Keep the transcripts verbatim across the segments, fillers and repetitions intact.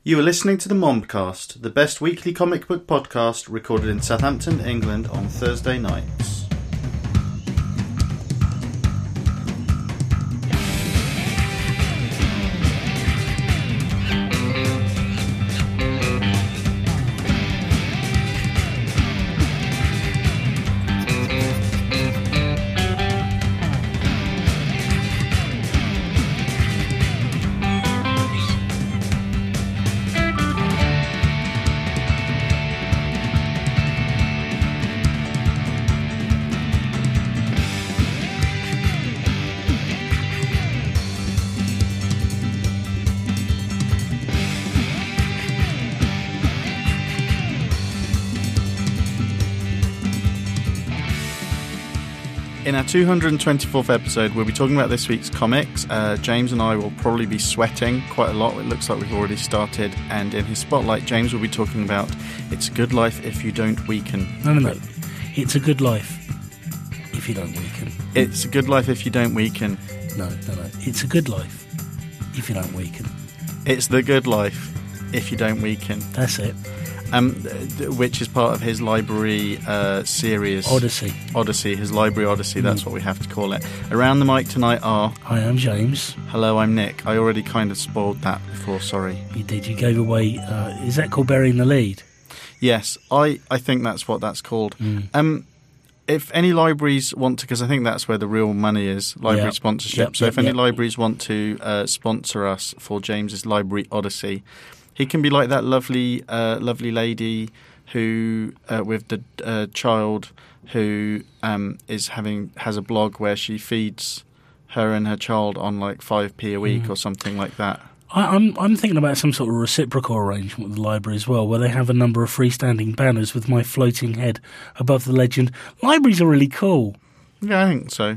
You are listening to the Mombcast, the best weekly comic book podcast recorded in Southampton, England on Thursday nights. In our two hundred twenty-fourth episode, we'll be talking about this week's comics. Uh, James and I will probably be sweating quite a lot. It looks like we've already started. And in his spotlight, James will be talking about It's a Good Life If You Don't Weaken. No, no, no. It's a good life if you don't weaken. It's a good life if you don't weaken. No, no, no. It's a good life if you don't weaken. It's the good life if you don't weaken. That's it. Um, which is part of his library uh, series. Odyssey. Odyssey, his library Odyssey, that's mm. what we have to call it. Around the mic tonight are... Hi, I'm James. Hello, I'm Nick. I already kind of spoiled that before, sorry. You did, you gave away... Uh, is that called burying the lead? Yes, I, I think that's what that's called. Mm. Um, if any libraries want to... Because I think that's where the real money is, library yep. sponsorship. Yep, so yep, if any yep. libraries want to uh, sponsor us for James's library Odyssey... He can be like that lovely, uh, lovely lady who, uh, with the uh, child, who um, is having has a blog where she feeds her and her child on like five p a week mm. or something like that. I, I'm I'm thinking about some sort of reciprocal arrangement with the library as well, where they have a number of freestanding banners with my floating head above the legend. Libraries are really cool. Yeah, I think so.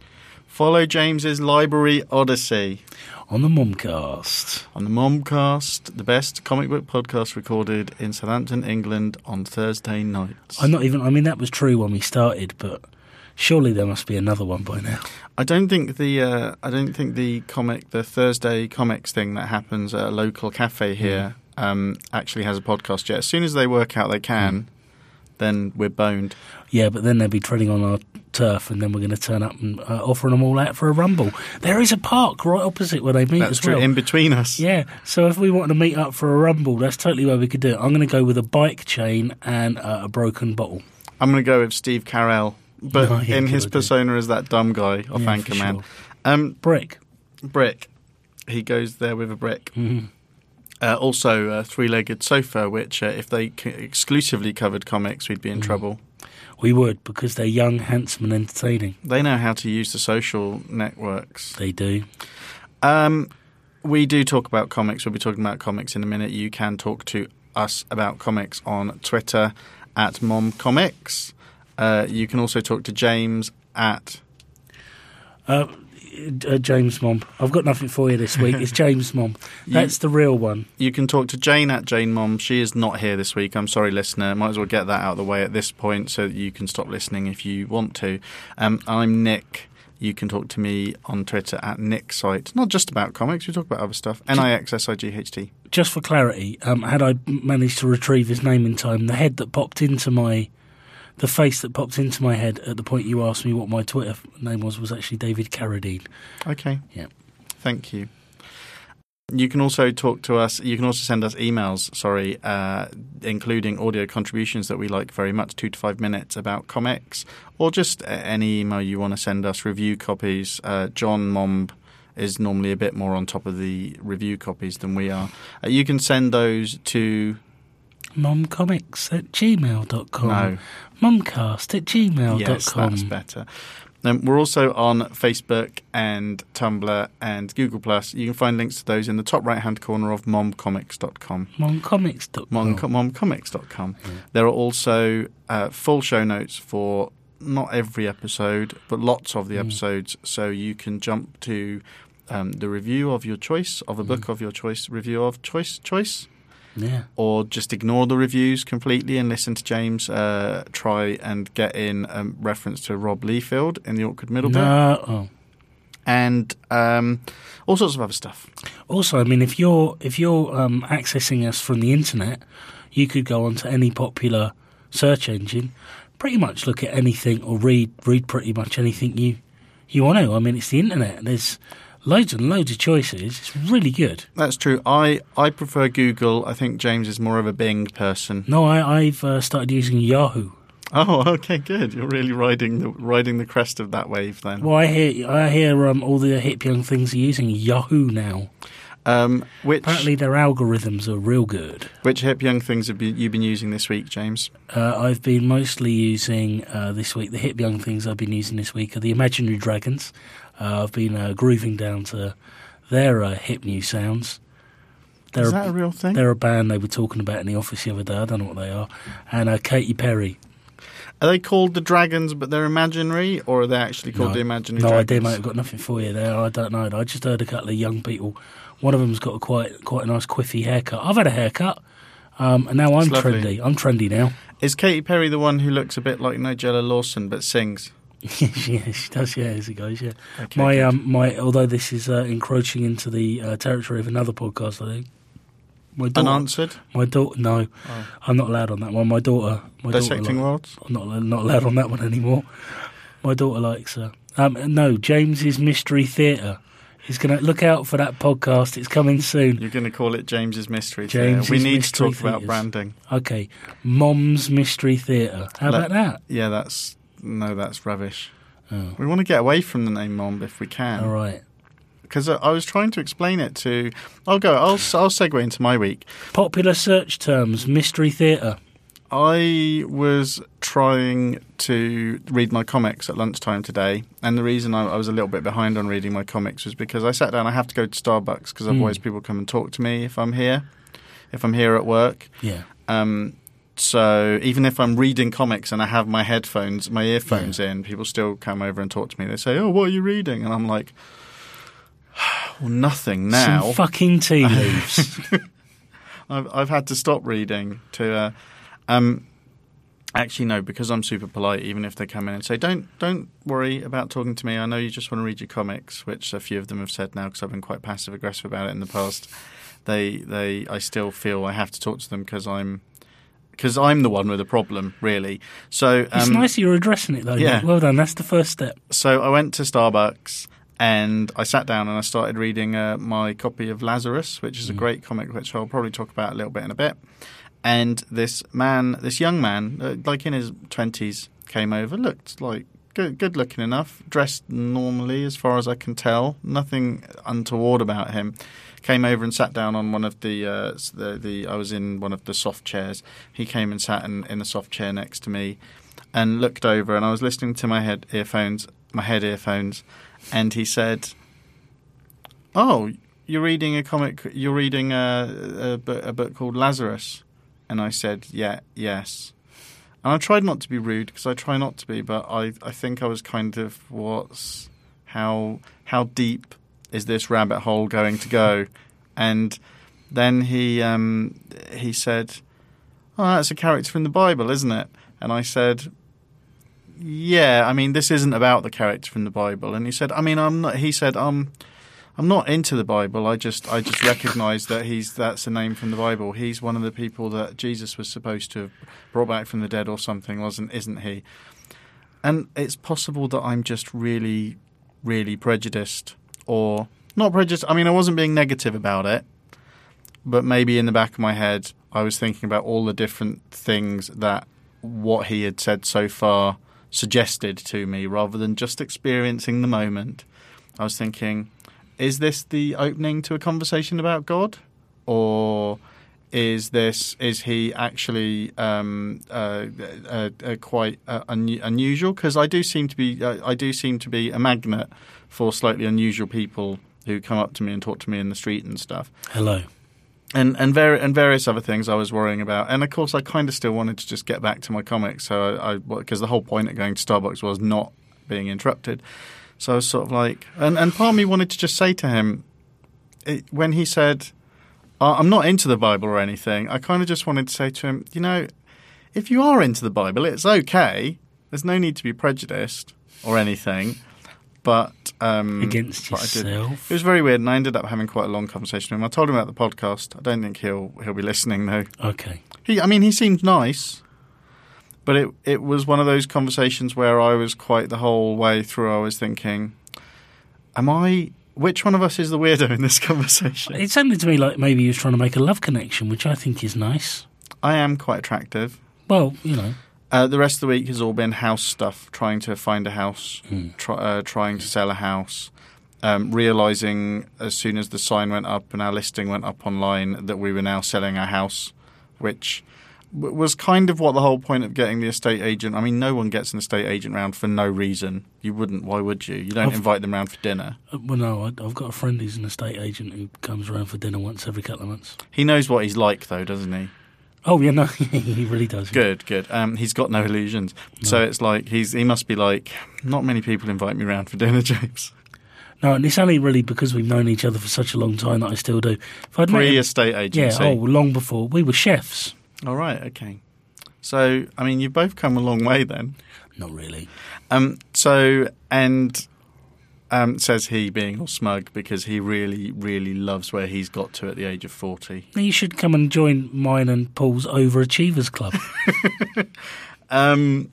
Follow James's library Odyssey. On the Mombcast. On the Mombcast, the best comic book podcast recorded in Southampton, England on Thursday nights. I'm not even, I mean, that was true when we started, but surely there must be another one by now. I don't think the, uh, I don't think the comic, the Thursday comics thing that happens at a local cafe here mm. um, actually has a podcast yet. As soon as they work out they can, mm. then we're boned. Yeah, but then they'll be treading on our turf, and then we're going to turn up and uh, offer them all out for a rumble. There is a park right opposite where they meet that's as well. True, in between us. Yeah, so if we wanted to meet up for a rumble, that's totally where we could do it. I'm going to go with a bike chain and uh, a broken bottle. I'm going to go with Steve Carell, but oh, yeah, in his idea. persona as that dumb guy off yeah, Anchorman. Sure. Um, brick. Brick. He goes there with a brick. Mm-hmm. Uh, also, a three-legged sofa, which uh, if they c- exclusively covered comics, we'd be in mm. trouble. We would, because they're young, handsome and entertaining. They know how to use the social networks. They do. Um, we do talk about comics. We'll be talking about comics in a minute. You can talk to us about comics on Twitter at MomComics. Uh, you can also talk to James at... Uh, uh, James Mom. I've got nothing for you this week. It's James Mom. That's you, the real one. You can talk to Jane at Jane Mom. She is not here this week. I'm sorry, listener. Might as well get that out of the way at this point so that you can stop listening if you want to. Um, I'm Nick. You can talk to me on Twitter at NickSite. Not just about comics. We talk about other stuff. N I X S I G H T. Just for clarity, um, had I managed to retrieve his name in time, the head that popped into my... The face that popped into my head at the point you asked me what my Twitter name was was actually David Carradine. Okay. Yeah. Thank you. You can also talk to us. You can also send us emails, sorry, uh, including audio contributions that we like very much, two to five minutes about comics, or just any email you want to send us, review copies. Uh, John Momb is normally a bit more on top of the review copies than we are. Uh, you can send those to... momcomics at gmail dot com. No. Momcast at gmail dot com. Yes, that's better. Um, we're also on Facebook and Tumblr and Google Plus. You can find links to those in the top right-hand corner of momcomics dot com. momcomics dot com. Mom, momcomics dot com. Yeah. There are also uh, full show notes for not every episode, but lots of the mm. episodes, so you can jump to um, the review of your choice, of a mm. book of your choice, review of choice, choice. Yeah. Or just ignore the reviews completely and listen to James uh, try and get in a reference to Rob Liefeld in The Awkward Middle Bit. No. Oh. and um, all sorts of other stuff. Also, I mean, if you're if you're um, accessing us from the internet, you could go onto any popular search engine, pretty much look at anything or read read pretty much anything you you want to. I mean, it's the internet. There's loads and loads of choices. It's really good. That's true. I, I prefer Google. I think James is more of a Bing person. No, I, I've uh, started using Yahoo. Oh, okay, good. You're really riding the riding the crest of that wave then. Well, I hear I hear um, all the hip young things are using Yahoo now. Um, which Apparently their algorithms are real good. Which hip young things have been, you been using this week, James? Uh, I've been mostly using uh, this week, the hip young things I've been using this week are the Imaginary Dragons. Uh, I've been uh, grooving down to their uh, hip new sounds. They're Is that a, a real thing? They're a band they were talking about in the office the other day. I don't know what they are. And uh, Katy Perry. Are they called the Dragons, but they're imaginary, or are they actually called no, the Imaginary no Dragons? No idea, mate. I've got nothing for you there. I don't know. I just heard a couple of young people. One of them's got a quite quite a nice quiffy haircut. I've had a haircut, um, and now I'm trendy. I'm trendy now. Is Katy Perry the one who looks a bit like Nigella Lawson but sings? yeah, she does. Yeah, as it goes. Yeah. Okay, my good. um, my although this is uh, encroaching into the uh, territory of another podcast, I think. My daughter, Unanswered? My daughter. No, oh. I'm not allowed on that one. My daughter. My Dissecting daughter, Worlds? I'm not not allowed on that one anymore. My daughter likes her. Um, no, James's Mystery Theatre. He's going to look out for that podcast. It's coming soon. You're going to call it James's Mystery James's Theatre. We need Mystery to talk about Theatres. branding. Okay, Mom's Mystery Theatre. How Let, about that? Yeah, that's no, that's rubbish. Oh. We want to get away from the name Mom if we can. All right. Because I, I was trying to explain it to. I'll go. I'll I'll segue into my week. Popular search terms: Mystery Theatre. I was trying to read my comics at lunchtime today, and the reason I, I was a little bit behind on reading my comics was because I sat down. I have to go to Starbucks because otherwise Mm. people come and talk to me if I'm here, if I'm here at work. Yeah. Um, so even if I'm reading comics and I have my headphones, my earphones yeah. in, people still come over and talk to me. They say, "Oh, what are you reading?" And I'm like, "Well, nothing now." Some fucking tea leaves. I've I've had to stop reading to. Uh, um, actually, no, because I'm super polite. Even if they come in and say, "Don't don't worry about talking to me. I know you just want to read your comics," which a few of them have said now because I've been quite passive aggressive about it in the past. They they I still feel I have to talk to them because I'm because I'm the one with the problem, really. So um, it's nice that you're addressing it, though. Yeah. Mate. Well done. That's the first step. So I went to Starbucks. And I sat down and I started reading uh, my copy of Lazarus, which is a great comic, which I'll probably talk about a little bit in a bit. And this man, this young man, uh, like in his twenties, came over, looked like good, good looking enough, dressed normally as far as I can tell, nothing untoward about him. Came over and sat down on one of the, uh, the, the I was in one of the soft chairs. He came and sat in, in a soft chair next to me and looked over, and I was listening to my head earphones, my head earphones. And he said, "Oh, you're reading a comic. You're reading a, a, a book called Lazarus." And I said, "Yeah, yes." And I tried not to be rude because I try not to be, but I, I think I was kind of what's how how deep is this rabbit hole going to go? And then he um, he said, "Oh, that's a character from the Bible, isn't it?" And I said, "Yeah, I mean, this isn't about the character from the Bible." And he said, "I mean, I'm not." He said, "Um, I'm not into the Bible. I just, I just recognise that he's that's a name from the Bible. He's one of the people that Jesus was supposed to have brought back from the dead or something, wasn't? Isn't he?" And it's possible that I'm just really, really prejudiced, or not prejudiced. I mean, I wasn't being negative about it, but maybe in the back of my head, I was thinking about all the different things that what he had said so far suggested to me rather than just experiencing the moment. I was thinking, is this the opening to a conversation about God? Or is this is he actually um, uh, uh, uh, quite uh, un- unusual? Because I do seem to be uh, I do seem to be a magnet for slightly unusual people who come up to me and talk to me in the street and stuff. Hello. And and, var- and various other things I was worrying about. And, of course, I kind of still wanted to just get back to my comics. So I because the whole point of going to Starbucks was not being interrupted. So I was sort of like – and and part of me wanted to just say to him it, when he said, "I'm not into the Bible or anything," I kind of just wanted to say to him, you know, if you are into the Bible, it's okay. There's no need to be prejudiced or anything. But Um, Against but I did. yourself. It was very weird, and I ended up having quite a long conversation with him. I told him about the podcast. I don't think he'll he'll be listening though. Okay. He, I mean, he seemed nice, but it it was one of those conversations where I was quite the whole way through. I was thinking, am I? Which one of us is the weirdo in this conversation? It sounded to me like maybe he was trying to make a love connection, which I think is nice. I am quite attractive. Well, you know. Uh, the rest of the week has all been house stuff, trying to find a house, Mm. try, uh, trying to sell a house, um, realising as soon as the sign went up and our listing went up online that we were now selling our house, which w- was kind of what the whole point of getting the estate agent. I mean, no one gets an estate agent round for no reason. You wouldn't. Why would you? You don't I've- invite them round for dinner. Uh, Well, no, I, I've got a friend who's an estate agent who comes around for dinner once every couple of months. He knows what he's like, though, doesn't he? Oh, yeah, no, he really does. Good, good. Um, he's got no illusions. No. So it's like he's he must be like, not many people invite me round for dinner, James. No, and it's only really because we've known each other for such a long time that I still do. If I'd met him- Pre-estate yeah, agency. oh, long before. We were chefs. All right, okay. So, I mean, you've both come a long way then. Not really. Um, so, and um, says he being all smug because he really, really loves where he's got to at the age of forty. You should come and join mine and Paul's Overachievers Club. Um,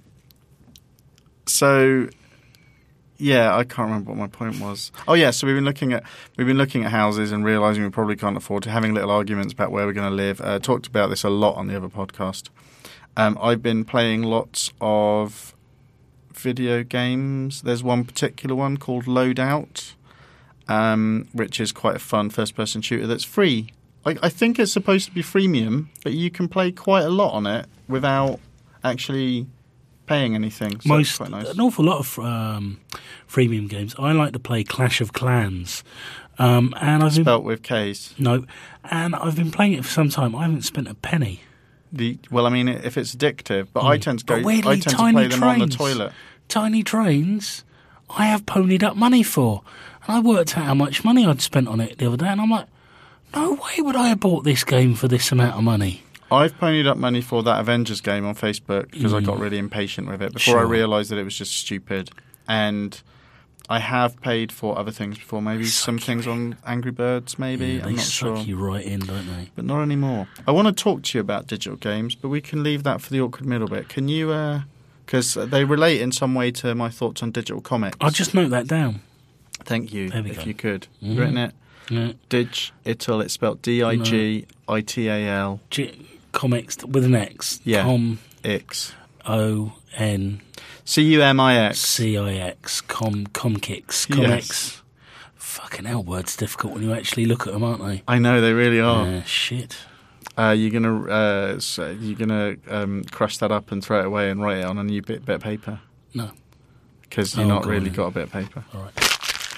so, yeah, I can't remember what my point was. Oh, yeah, so we've been looking at we've been looking at houses and realising we probably can't afford to, having little arguments about where we're going to live. Uh, talked about this a lot on the other podcast. Um, I've been playing lots of video games. There's one particular one called Loadout, um, which is quite a fun first-person shooter that's free. I, I think it's supposed to be freemium, but you can play quite a lot on it without actually paying anything. So Most, it's quite nice. an awful lot of um, freemium games. I like to play Clash of Clans, um, and I've been Spelt with K's. no, and I've been playing it for some time. I haven't spent a penny. The well, I mean, if it's addictive, but I Mm. tend to But go. weirdly, I tend to tiny play them on the trains. toilet. Tiny trains, I have ponied up money for, and I worked out how much money I'd spent on it the other day, and I'm like, no way would I have bought this game for this amount of money. I've ponied up money for that Avengers game on Facebook because I got really impatient with it before I Sure. realised that it was just stupid. And I have paid for other things before, maybe some things on Angry Birds, maybe. Yeah, they I'm not suck sure. you right in, don't they? But not anymore. I want to talk to you about digital games, but we can leave that for the awkward middle bit. Can you, because they relate in some way to my thoughts on digital comics. I'll just note that down. Thank you, There we if go. you could. Mhm. Written it. Yeah. Digital, it's spelled D I G I T A L G- comics with an X. Yeah. Com X. O N C U M I X. C I X. Com Comkicks. Comics. Fucking hell, words difficult when you actually look at them, aren't they? I know, they really are. Yeah, shit. Uh, you're gonna uh, so you're gonna um, crush that up and throw it away and write it on a new bit, bit of paper No. because you've Oh, not go really on. got a bit of paper. All right.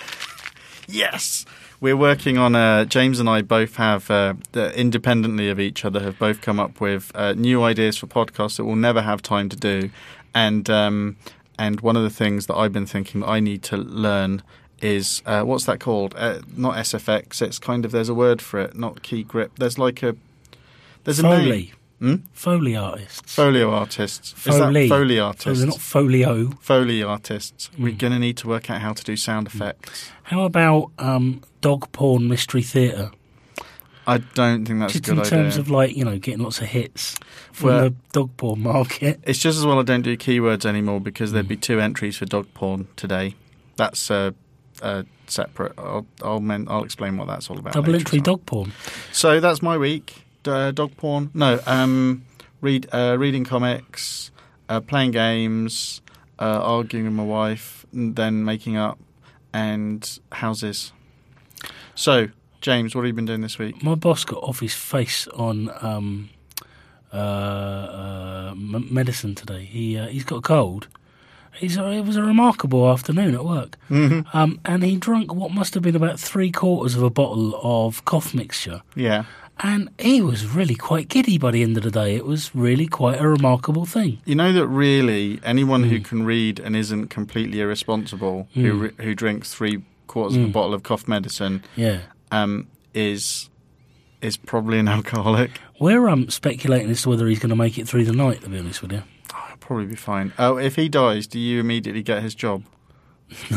Yes, we're working on. Uh, James and I both have, uh, the, independently of each other, have both come up with uh, new ideas for podcasts that we'll never have time to do, and um, and one of the things that I've been thinking that I need to learn is uh, what's that called? Uh, not S F X. It's kind of there's a word for it. Not key grip. There's like a there's a name. Foley. Hmm? Foley artists. Folio artists. Is Foley. that Foley So artists? they're not folio. Foley artists. We're Mm. going to need to work out how to do sound effects. How about um, dog porn mystery theatre? I don't think that's Just a good in terms idea. of like, you know, getting lots of hits from Well- the dog porn market. It's just as well I don't do keywords anymore because there'd be two entries for dog porn today. That's uh, uh, separate. I'll I'll, men- I'll explain what that's all about. Double later entry as well. dog porn. So that's my week. D- uh, dog porn. No. Um. Read. Uh, reading comics. Uh, playing games. Uh, arguing with my wife. And then making up. And houses. So, James, what have you been doing this week? My boss got off his face on um, uh, uh, m- medicine today. He uh, he's got a cold. He's a, it was a remarkable afternoon at work, Mhm. um, and he drank what must have been about three quarters of a bottle of cough mixture, Yeah. and he was really quite giddy by the end of the day. It was really quite a remarkable thing. You know that really anyone who Mm. can read and isn't completely irresponsible, who Mm. re- who drinks three quarters of a Mm. bottle of cough medicine, Yeah, um, is is probably an alcoholic. we're um, speculating as to whether he's going to make it through the night. To be honest with you, Oh, he'll probably be fine. Oh, if he dies, do you immediately get his job? no.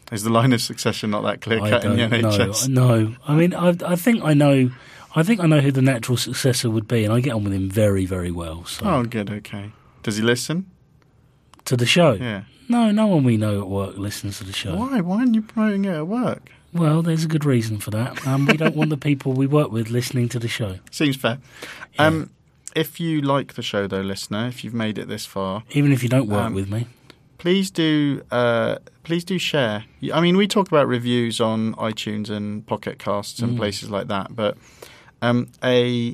Is the line of succession not that clear I cut in the don't N H know. S? No, I mean, I, I think I know. I think I know who the natural successor would be, and I get on with him very, very well. So. Oh, good. Okay. Does he listen? To the show? Yeah. No, no one we know at work listens to the show. Why? Why aren't you promoting it at work? Well, there's a good reason for that. Um, we don't want the people we work with listening to the show. Seems fair. Yeah. Um, if you like the show, though, listener, if you've made it this far, Even if you don't work Um, with me. please do. Uh, please do share. I mean, we talk about reviews on iTunes and Pocket Casts and Mm. places like that, but um, a,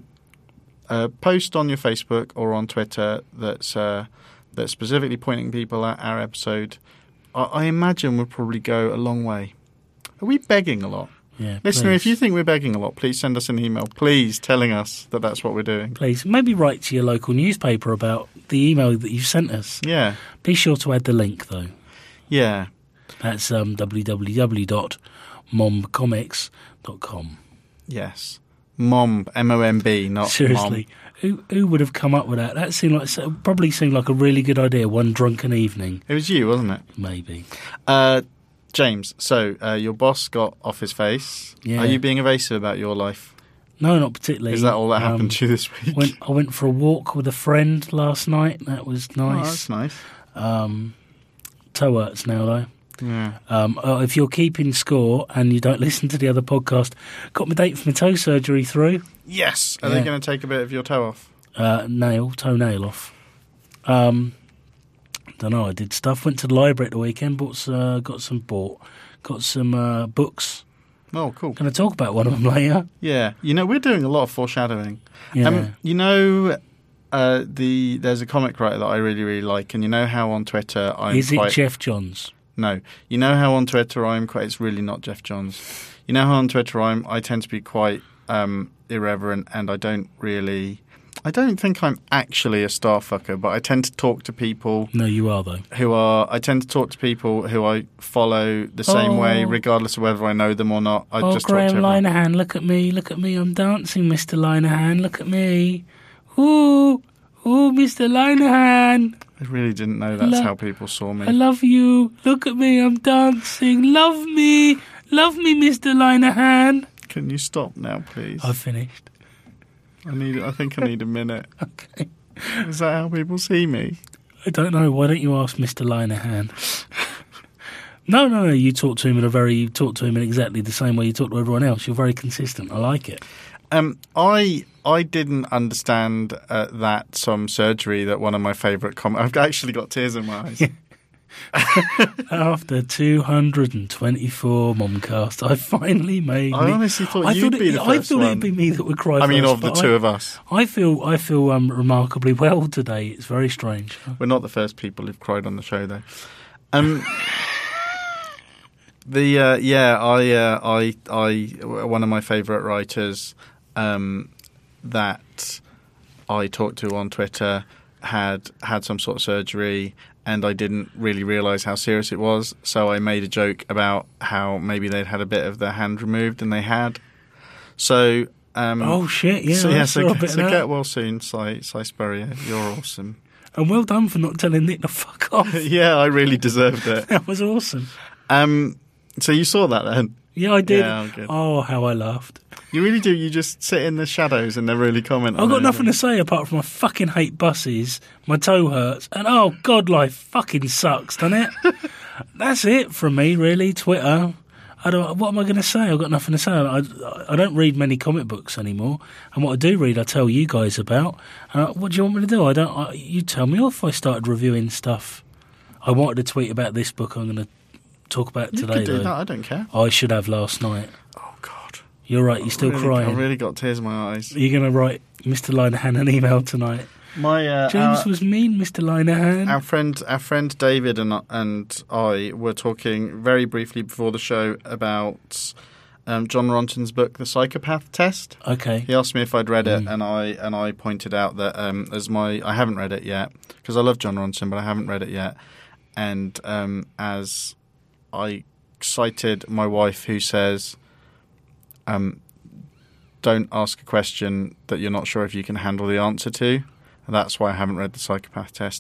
a post on your Facebook or on Twitter that's uh, that's specifically pointing people at our episode, I, I imagine would probably go a long way. Are we begging a lot? Yeah, Listener, please. if you think we're begging a lot, please send us an email, please, telling us that that's what we're doing. Please, maybe write to your local newspaper about the email that you've sent us. Yeah, Be sure to add the link, though. yeah. That's um, w w w dot momb comics dot com. Yes. Mom, M O M B, not Seriously, who who would have come up with that? That seemed like so- probably seemed like a really good idea. One drunken evening, Mom. It was you, wasn't it? maybe. Uh, James, so uh, your boss got off his face. Yeah. Are you being evasive about your life? No, not particularly. Is that all that Um, happened to you this week? Went, I went for a walk with a friend last night. That was Oh, nice. that's nice. Um, toe hurts now, though. Yeah. Um, uh, if you're keeping score and you don't listen to the other podcast, got my date for my toe surgery through. Yes. Are Yeah. they going to take a bit of your toe off? Uh, nail, toenail off. Um, don't know. I did stuff. Went to the library at the weekend. Bought, uh, got some bought, got some uh, books. Oh, cool. Going to talk about one of them later. Yeah. You know, we're doing a lot of foreshadowing. Yeah. Um, you know, uh, the there's a comic writer that I really, really like, and you know how on Twitter I'm Is it quite... Jeff Johns? No. You know how on Twitter I'm quite... It's really not Jeff Johns. You know how on Twitter I'm, I tend to be quite um, irreverent, and I don't really... I don't think I'm actually a starfucker, but I tend to talk to people No, you are though. who are... I tend to talk to people who I follow the same Oh. way, regardless of whether I know them or not. I oh, just talk to Graham everyone. Linehan, look at me, look at me, I'm dancing, Mister Linehan, look at me. Ooh, ooh, Mister Linehan, I really didn't know that's Lo- how people saw me. I love you. Look at me, I'm dancing. Love me, love me, Mister Linehan. Can you stop now, please? I've finished. I need. I think I need a minute. Okay. Is that how people see me? I don't know. Why don't you ask Mister Linehan? No, no, no. You talk to him in a very. You talk to him in exactly the same way you talk to everyone else. You're very consistent. I like it. Um, I I didn't understand uh, that some surgery that one of my favourite com- I've actually got tears in my eyes. After two hundred twenty-four Momcast, I finally made. I me- honestly thought I you'd thought be it, the I first thought one. it'd be me that would cry. I mean, first, of the but two I, of us, I feel I feel um, remarkably well today. It's very strange. we're not the first people who've cried on the show, though. Um, the uh, yeah, I uh, I I one of my favourite writers um, that I talked to on Twitter had had some sort of surgery, and I didn't really realise how serious it was. So I made a joke about how maybe they'd had a bit of their hand removed, and they had. So um, Oh shit! Yeah, so I yeah, saw so, a bit so of that. get well soon, Cy, Cy Spurrier. You're awesome. And well done for not telling Nick to fuck off. Yeah, I really deserved it. That was awesome. Um, so you saw that then? Yeah, I did. Yeah, I'm good. Oh, how I laughed. You really do. You just sit in the shadows and never really comment. I've on got nothing anything. to say apart from I fucking hate buses, my toe hurts, and oh god, life fucking sucks, doesn't it? That's it from me, really. Twitter. I don't. What am I going to say? I've got nothing to say. I, I don't read many comic books anymore, and what I do read, I tell you guys about. Uh, what do you want me to do? I don't. I, you tell me off. I started reviewing stuff. I wanted to tweet about this book. I'm going to talk about You today. can do though. that. I don't care. I should have last night. Oh God. You're right. You're still I really, crying. I've really got tears in my eyes. Are you going to write Mister Linehan an email tonight? My uh, James our, was mean, Mister Linehan. our friend, our friend David and and I were talking very briefly before the show about um, John Ronton's book, The Psychopath Test. Okay. He asked me if I'd read it, Mm. and I and I pointed out that um, as my I haven't read it yet because I love John Ronson, but I haven't read it yet. And um, as I cited my wife, who says, um, "Don't ask a question that you're not sure if you can handle the answer to." And that's why I haven't read The Psychopath Test.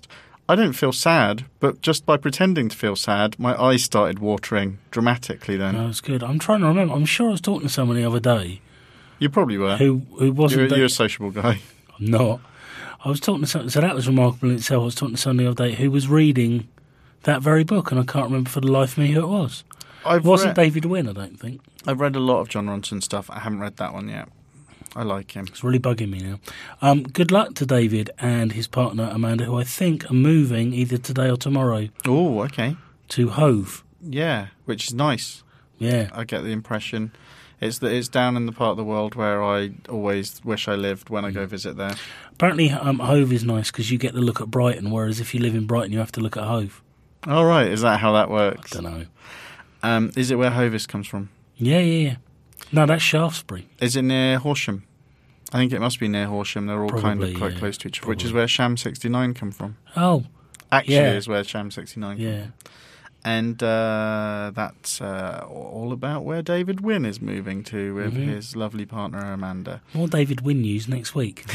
I didn't feel sad, but just by pretending to feel sad, my eyes started watering dramatically then. That was good. I'm trying to remember. I'm sure I was talking to someone the other day. You probably were. Who who wasn't... You're, that, you're a sociable guy. I'm not. I was talking to someone, so that was remarkable in itself. I was talking to someone the other day who was reading that very book, and I can't remember for the life of me who it was. I've it wasn't read, David Wynne, I don't think. I've read a lot of Jon Ronson stuff. I haven't read that one yet. I like him. It's really bugging me now. Um, good luck to David and his partner Amanda, who I think are moving either today or tomorrow. Oh, okay. To Hove. Yeah, which is nice. Yeah. I get the impression. It's the, it's down in the part of the world where I always wish I lived when I go visit there. Apparently um, Hove is nice because you get to look at Brighton, whereas if you live in Brighton you have to look at Hove. Oh, right. Is that how that works? I don't know. Um, is it where Hovis comes from? Yeah, yeah, yeah. No, that's Shaftesbury. Is it near Horsham? I think it must be near Horsham. They're all Probably, kind of quite yeah, close to each other, probably. which is where Sham sixty-nine come from. Oh, Actually, yeah. is where Sham sixty-nine come yeah. from. And uh, that's uh, all about where David Wynne is moving to with Mhm. his lovely partner Amanda. More David Wynne news next week.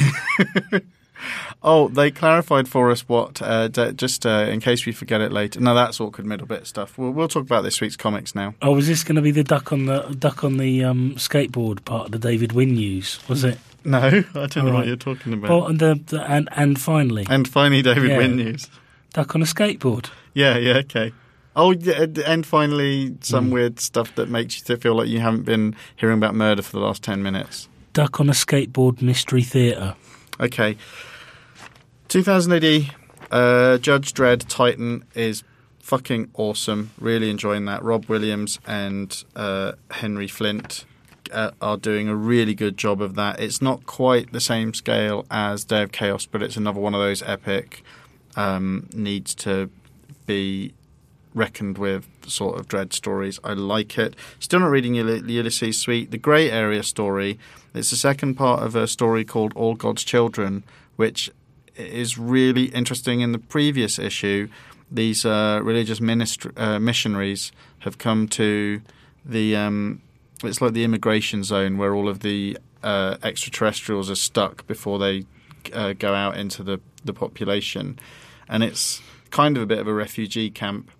Oh, they clarified for us what, uh, d- just uh, in case we forget it later. No, that's awkward middle bit stuff. We'll, we'll talk about this week's comics now. Oh, was this going to be the duck on the duck on the um, skateboard part of the David Wynne news? Was it? No, I don't know All what right. you're talking about. Well, and the, the and and finally, and finally, David Yeah. Wynne news. duck on a skateboard. Yeah, yeah, okay. Oh, yeah, and finally, some Mm. weird stuff that makes you feel like you haven't been hearing about murder for the last ten minutes. Duck on a skateboard mystery theatre. Okay. two thousand A D, uh, Judge Dredd Titan is fucking awesome. Really enjoying that. Rob Williams and uh, Henry Flint uh, are doing a really good job of that. It's not quite the same scale as Day of Chaos, but it's another one of those epic, um, needs to be reckoned with sort of Dredd stories. I like it. Still not reading Uly- Ulysses Suite. The Grey Area story. It's the second part of a story called All God's Children, which is really interesting. In the previous issue, these uh, religious ministr- uh, missionaries have come to the um, it's like the immigration zone where all of the uh, extraterrestrials are stuck before they uh, go out into the, the population, and it's kind of a bit of a refugee camp.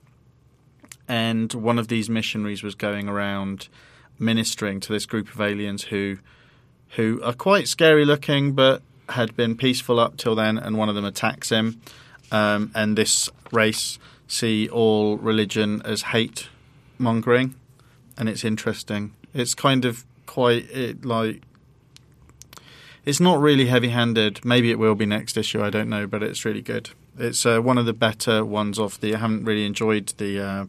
And one of these missionaries was going around ministering to this group of aliens who who are quite scary looking, but had been peaceful up till then, and one of them attacks him. Um, and this race see all religion as hate mongering, and it's interesting. It's kind of quite it, like it's not really heavy handed. Maybe it will be next issue. I don't know, but it's really good. It's uh, one of the better ones of the. I haven't really enjoyed the. Uh,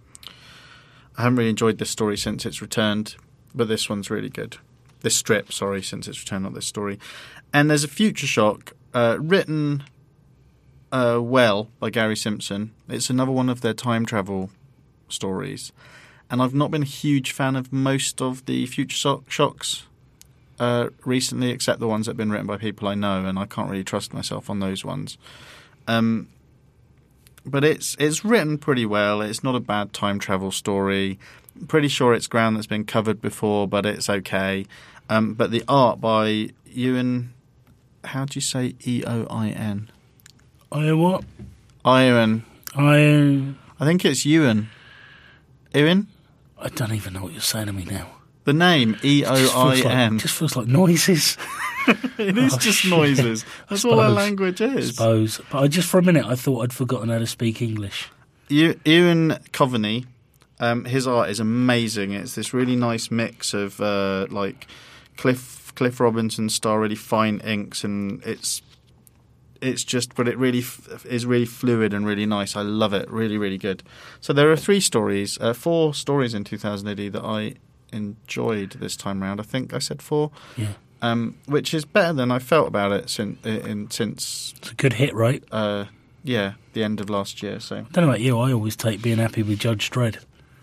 I haven't really enjoyed this story since it's returned, but this one's really good. This strip, sorry, since it's returned, not this story. And there's a Future Shock uh, written uh, well by Gary Simpson. It's another one of their time travel stories. And I've not been a huge fan of most of the Future Shock Shocks uh, recently, except the ones that have been written by people I know, and I can't really trust myself on those ones. Um, but it's it's written pretty well. It's not a bad time travel story. Pretty sure it's ground that's been covered before, but it's okay. Um, but the art by Ewan, how do you say E O I N? I what? Ewan. I I think it's Ewan. Ewan? I don't even know what you're saying to me now. The name E O I N. It just feels like noises. It is Oh, just shit. noises. That's all our Suppose. language I is. suppose. But I just for a minute I thought I'd forgotten how to speak English. Eu- Ewan Coveney, um, his art is amazing. It's this really nice mix of uh, like Cliff Cliff Robinson style, really fine inks, and it's it's just, but it really f- is really fluid and really nice. I love it. Really, really good. So there are three stories, uh, four stories in two thousand A D that I enjoyed this time round. I think I said four. Yeah. Um, which is better than I felt about it since, in, since It's a good hit, right? uh, yeah, the end of last year. So I don't know about you, I always take being happy with Judge Dredd.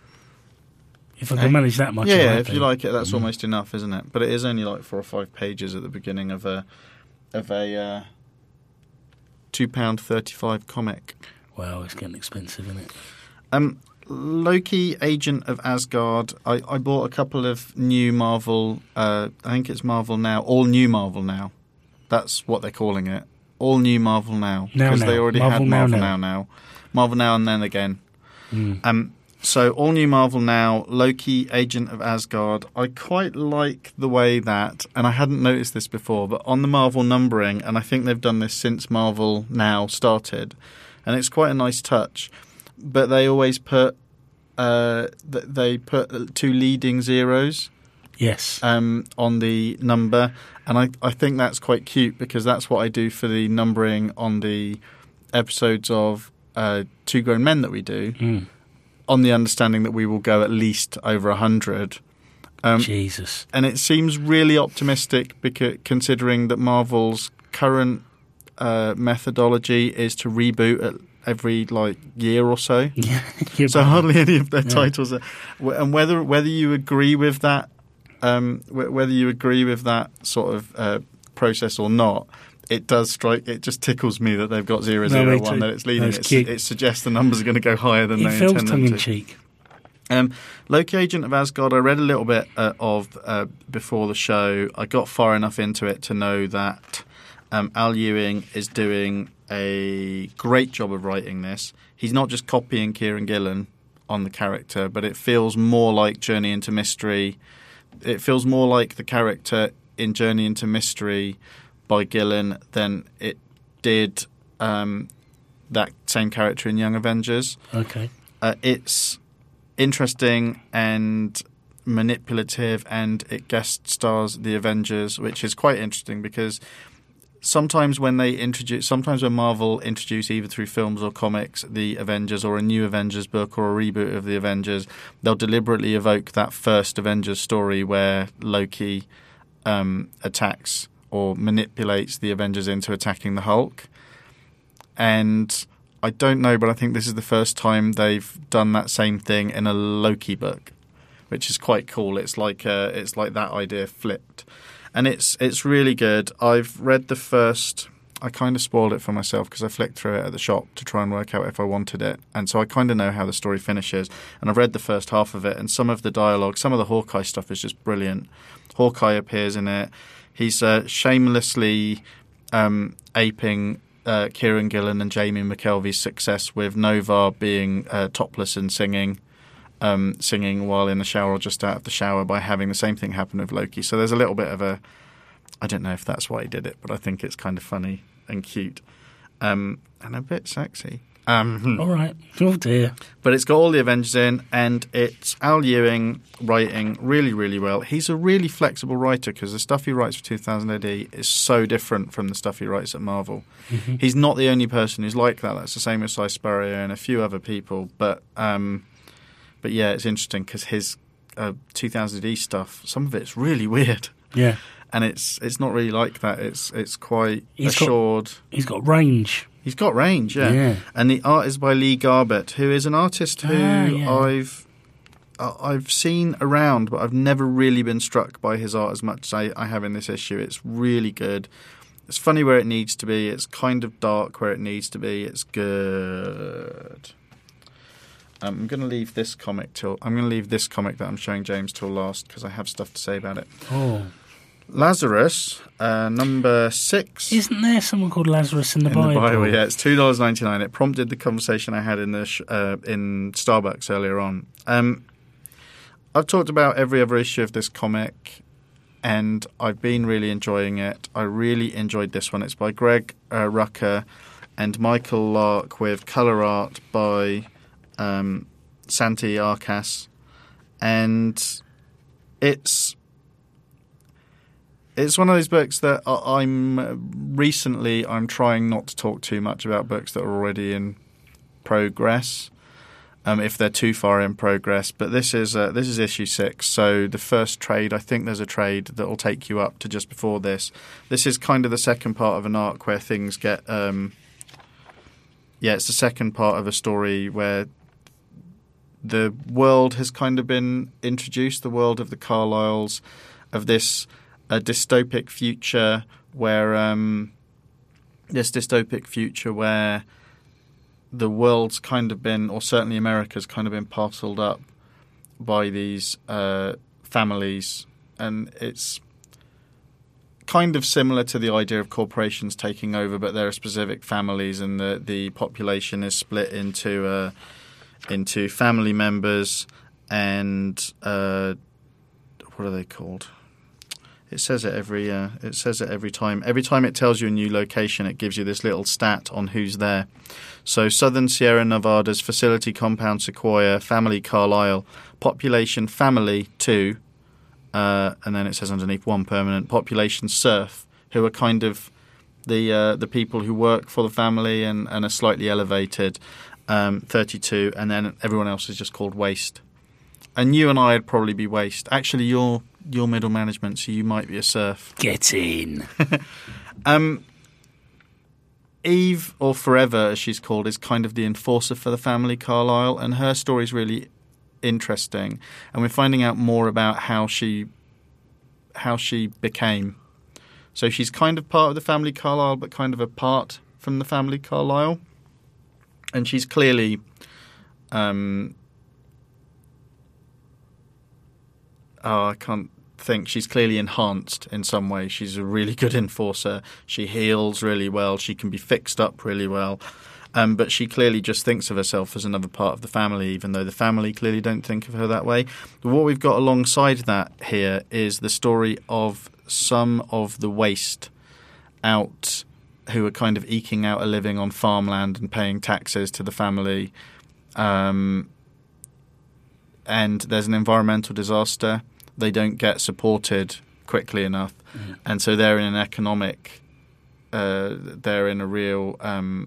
If I can Eh? manage that much, yeah, I'm yeah, happy. if you like it, that's Mhm. almost enough, isn't it? But it is only like four or five pages at the beginning of a of a uh, two pound thirty five comic. Well, it's getting expensive, isn't it? Um, Loki, Agent of Asgard. I, I bought a couple of new Marvel. Uh, I think it's Marvel Now, all new Marvel Now. That's what they're calling it. all new Marvel Now. Now, Because now. they already Marvel had Now, Marvel now. Now Now. Marvel Now and then again. Mm. Um, so all new Marvel Now, Loki, Agent of Asgard. I quite like the way that, and I hadn't noticed this before, but on the Marvel numbering, and I think they've done this since Marvel Now started, and it's quite a nice touch, but they always put uh, th- they put two leading zeros Yes. um, on the number, and I, I think that's quite cute because that's what I do for the numbering on the episodes of uh, Two Grown Men that we do, Mm. on the understanding that we will go at least over one hundred. Um, Jesus. and it seems really optimistic because considering that Marvel's current uh, methodology is to reboot at every like year or so. Yeah. You're So right. hardly any of their Yeah. titles are, and whether whether you agree with that, um, wh- whether you agree with that sort of uh, process or not, it does strike. It just tickles me that they've got zero No, zero me one too. that it's leading. That's It's, cute. it suggests the numbers are going to go higher than It they feels intend them tongue in to. cheek. Um, Loki, Agent of Asgard. I read a little bit uh, of uh, before the show. I got far enough into it to know that um, Al Ewing is doing a great job of writing this. He's not just copying Kieran Gillen on the character, but it feels more like Journey into Mystery. It feels more like the character in Journey into Mystery by Gillen than it did um, that same character in Young Avengers. Okay. Uh, it's interesting and manipulative, and it guest stars the Avengers, which is quite interesting because sometimes when they introduce, sometimes when Marvel introduce either through films or comics the Avengers or a new Avengers book or a reboot of the Avengers, they'll deliberately evoke that first Avengers story where Loki um, attacks or manipulates the Avengers into attacking the Hulk. And I don't know, but I think this is the first time they've done that same thing in a Loki book, which is quite cool. It's like uh, it's like that idea flipped, and it's it's really good. I've read the first. I kind of spoiled it for myself because I flicked through it at the shop to try and work out if I wanted it, and so I kind of know how the story finishes. And I've read the first half of it, and some of the dialogue, some of the Hawkeye stuff is just brilliant. Hawkeye appears in it. He's uh, shamelessly um, aping Uh, Kieran Gillen and Jamie McKelvey's success with Nova being uh, topless and singing, um, singing while in the shower or just out of the shower by having the same thing happen with Loki. So there's a little bit of a, I don't know if that's why he did it, but I think it's kind of funny and cute, um, and a bit sexy. Um, All right. Oh dear. But it's got all the Avengers in, and it's Al Ewing writing really, really well. He's a really flexible writer because the stuff he writes for two thousand A D is so different from the stuff he writes at Marvel. Mm-hmm. He's not the only person who's like that. That's the same with Cy Spurrier and a few other people. But um, but yeah, it's interesting because his uh, two thousand A D stuff, some of it's really weird. Yeah. And it's it's not really like that. It's it's quite He's got- assured. He's got range. He's got range, yeah. Yeah. And the art is by Lee Garbett, who is an artist who Ah, yeah. I've uh, I've seen around, but I've never really been struck by his art as much as I, I have in this issue. It's really good. It's funny where it needs to be. It's kind of dark where it needs to be. It's good. Um, I'm going to leave this comic till I'm going to leave this comic that I'm showing James till last because I have stuff to say about it. Oh. Lazarus, uh, number six. Isn't there someone called Lazarus in the in Bible? the Bible, yeah, it's two dollars ninety nine. It prompted the conversation I had in the sh- uh, in Starbucks earlier on. Um, I've talked about every other issue of this comic, and I've been really enjoying it. I really enjoyed this one. It's by Greg uh, Rucka and Michael Lark with colour art by um, Santi Arcas, and it's. It's one of those books that I- I'm recently I'm trying not to talk too much about books that are already in progress, um, if they're too far in progress. But this is uh, this is issue six, so the first trade. I think there's a trade that will take you up to just before this. This is kind of the second part of an arc where things get. Um, yeah, it's the second part of a story where the world has kind of been introduced. The world of the Carlyles, of this. A dystopic future where um, this dystopic future where the world's kind of been, or certainly America's kind of been parcelled up by these uh, families, and it's kind of similar to the idea of corporations taking over, but there are specific families, and the the population is split into uh, into family members and uh, what are they called? It says it every uh, it says it every time. Every time it tells you a new location, it gives you this little stat on who's there. So Southern Sierra Nevadas, facility compound Sequoia, family Carlisle, population family two, uh, and then it says underneath one permanent, population Surf, who are kind of the uh, the people who work for the family and, and are slightly elevated, um, thirty-two, and then everyone else is just called Waste. And you and I would probably be Waste. Actually, you're you're middle management, so you might be a Surf. Get in. um, Eve, or Forever as she's called, is kind of the enforcer for the family Carlisle, and her story is really interesting. And we're finding out more about how she how she became. So she's kind of part of the family Carlisle, but kind of apart from the family Carlisle. And she's clearly... Um, oh, I can't think. She's clearly enhanced in some way. She's a really good enforcer. She heals really well. She can be fixed up really well. Um, but she clearly just thinks of herself as another part of the family, even though the family clearly don't think of her that way. But what we've got alongside that here is the story of some of the waste out who are kind of eking out a living on farmland and paying taxes to the family. Um, and there's an environmental disaster. They don't get supported quickly enough. Mm. And so they're in an economic, uh, they're in a real um,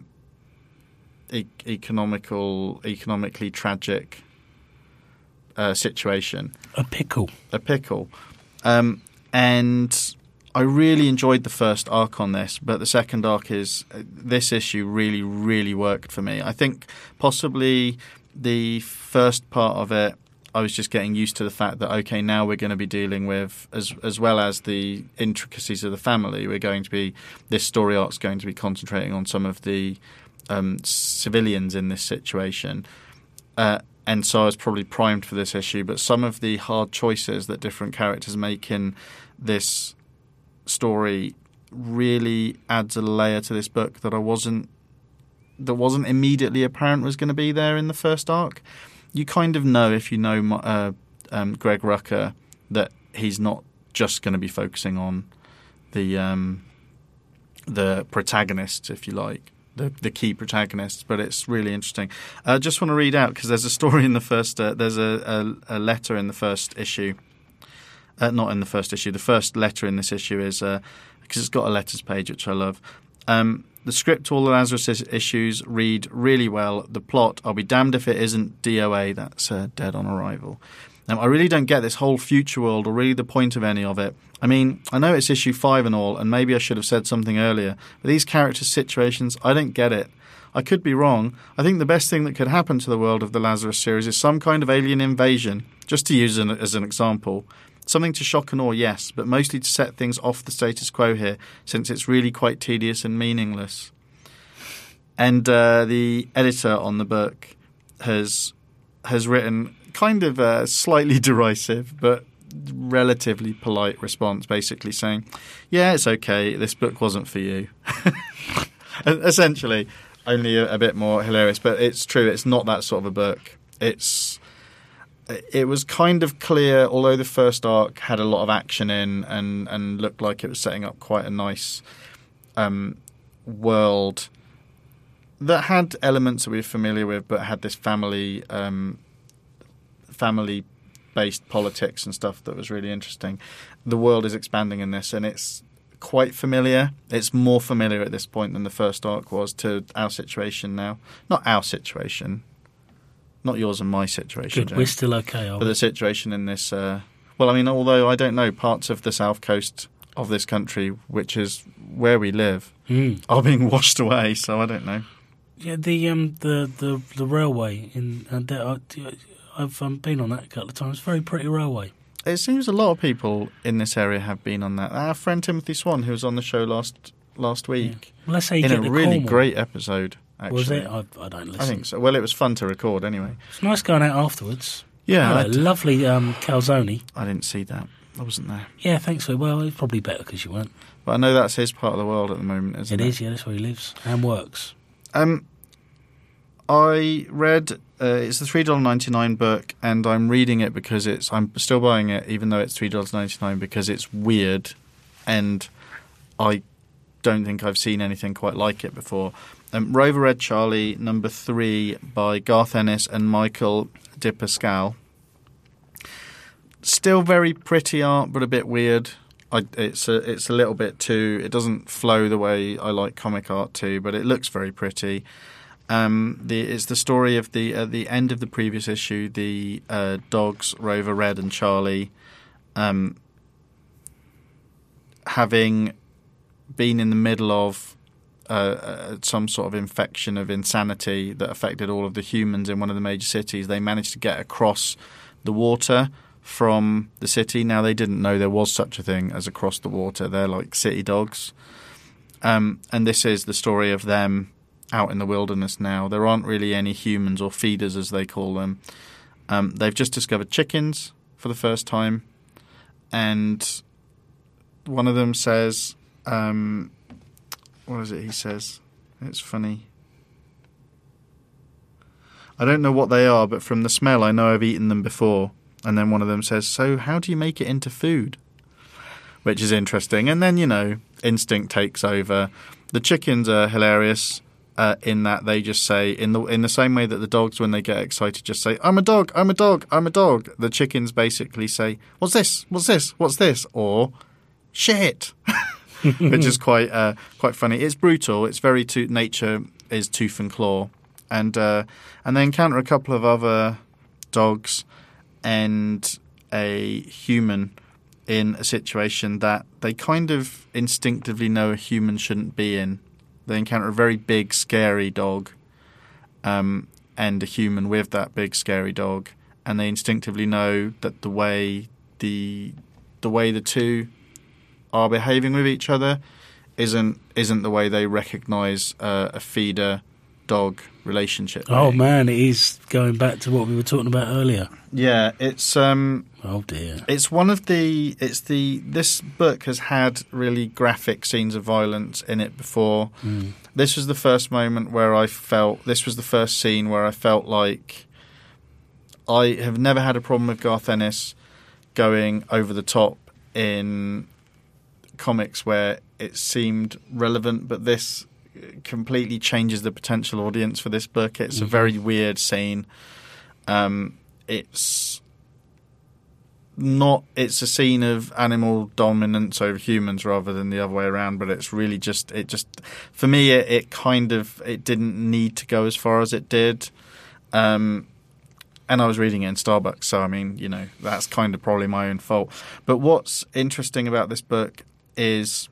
e- economical, economically tragic uh, situation. A pickle. A pickle. Um, and I really enjoyed the first arc on this, but the second arc is, uh, this issue really, really worked for me. I think possibly the first part of it, I was just getting used to the fact that, okay, now we're going to be dealing with, as as well as the intricacies of the family, we're going to be, this story arc's going to be concentrating on some of the um, civilians in this situation. Uh, and so I was probably primed for this issue, but some of the hard choices that different characters make in this story really adds a layer to this book that I wasn't, that wasn't immediately apparent was going to be there in the first arc. You kind of know, if you know uh, um, Greg Rucka, that he's not just going to be focusing on the um, the protagonists, if you like, the the key protagonists. But it's really interesting. I uh, just want to read out, because there's a story in the first. Uh, there's a, a, a letter in the first issue. Uh, not in the first issue. The first letter in this issue is uh, because it's got a letters page, which I love. Um, The script to all the Lazarus issues read really well. The plot, I'll be damned if it isn't D O A, that's uh, Dead on Arrival. Now, I really don't get this whole future world or really the point of any of it. I mean, I know it's issue five and all, and maybe I should have said something earlier, but these characters' situations, I don't get it. I could be wrong. I think the best thing that could happen to the world of the Lazarus series is some kind of alien invasion, just to use an, as an example. Something to shock and awe, yes, but mostly to set things off the status quo here, since it's really quite tedious and meaningless. And uh, the editor on the book has has written kind of a slightly derisive but relatively polite response, basically saying, yeah, it's okay, this book wasn't for you. Essentially, only a, a bit more hilarious, but it's true, it's not that sort of a book. It's... It was kind of clear, although the first arc had a lot of action in and, and looked like it was setting up quite a nice um, world that had elements that we were familiar with, but had this family um, family-based politics and stuff that was really interesting. The world is expanding in this, and it's quite familiar. It's more familiar at this point than the first arc was to our situation now. Not our situation. Not yours and my situation. Good, James, we're still okay, are but we? the situation in this... Uh, well, I mean, although I don't know, parts of the south coast of this country, which is where we live, mm. are being washed away, so I don't know. Yeah, the um, the, the, the railway, in uh, there, I've um, been on that a couple of times. Very pretty railway. It seems a lot of people in this area have been on that. Our friend Timothy Swan, who was on the show last last week, yeah. Well, let's say you in get a the really Cornwall. great episode. Actually. Was it? I, I don't listen. I think so. Well, it was fun to record anyway. It's nice going out afterwards. Yeah. Hello, lovely um, calzone. I didn't see that. I wasn't there. Yeah, thanks. So. Well, it's probably better because you weren't. But I know that's his part of the world at the moment, isn't it? It is, yeah, that's where he lives and works. Um, I read uh, it's the three dollars ninety-nine book, and I'm reading it because it's. I'm still buying it, even though it's three dollars ninety-nine, because it's weird, and I don't think I've seen anything quite like it before. Um, Rover Red Charlie, number three, by Garth Ennis and Michael De Pascal. Still very pretty art, but a bit weird. I, it's a it's a little bit too. It doesn't flow the way I like comic art too, but it looks very pretty. Um, the, it's the story of the at the end of the previous issue, the uh, dogs Rover Red and Charlie, um, having been in the middle of uh, uh, some sort of infection of insanity that affected all of the humans in one of the major cities. They managed to get across the water from the city. Now, they didn't know there was such a thing as across the water. They're like city dogs. Um, and this is the story of them out in the wilderness now. There aren't really any humans or feeders, as they call them. Um, they've just discovered chickens for the first time. And one of them says, um, what is it he says? It's funny. I don't know what they are, but from the smell I know I've eaten them before. And then one of them says, so how do you make it into food? Which is interesting. And then, you know, instinct takes over. The chickens are hilarious uh, in that they just say, in the in the same way that the dogs, when they get excited, just say, I'm a dog, I'm a dog, I'm a dog. The chickens basically say, what's this, what's this, what's this? Or, shit. Which is quite uh, quite funny. It's brutal. It's very, to- nature is tooth and claw. And, uh, and they encounter a couple of other dogs and a human in a situation that they kind of instinctively know a human shouldn't be in. They encounter a very big, scary dog um, and a human with that big, scary dog, and they instinctively know that the way the the way the two are behaving with each other isn't isn't the way they recognise uh, a feeder dog relationship. Oh man, it is going back to what we were talking about earlier. Yeah, it's um oh dear. It's one of the it's the this book has had really graphic scenes of violence in it before. Mm. This was the first moment where I felt this was the first scene where I felt like I have never had a problem with Garth Ennis going over the top in comics where it seemed relevant, but this completely changes the potential audience for this book. It's mm-hmm. a very weird scene. Um, it's not. It's a scene of animal dominance over humans rather than the other way around. But it's really just. It just for me. It, it kind of. It didn't need to go as far as it did. Um, and I was reading it in Starbucks, so I mean, you know, that's kind of probably my own fault. But what's interesting about this book is.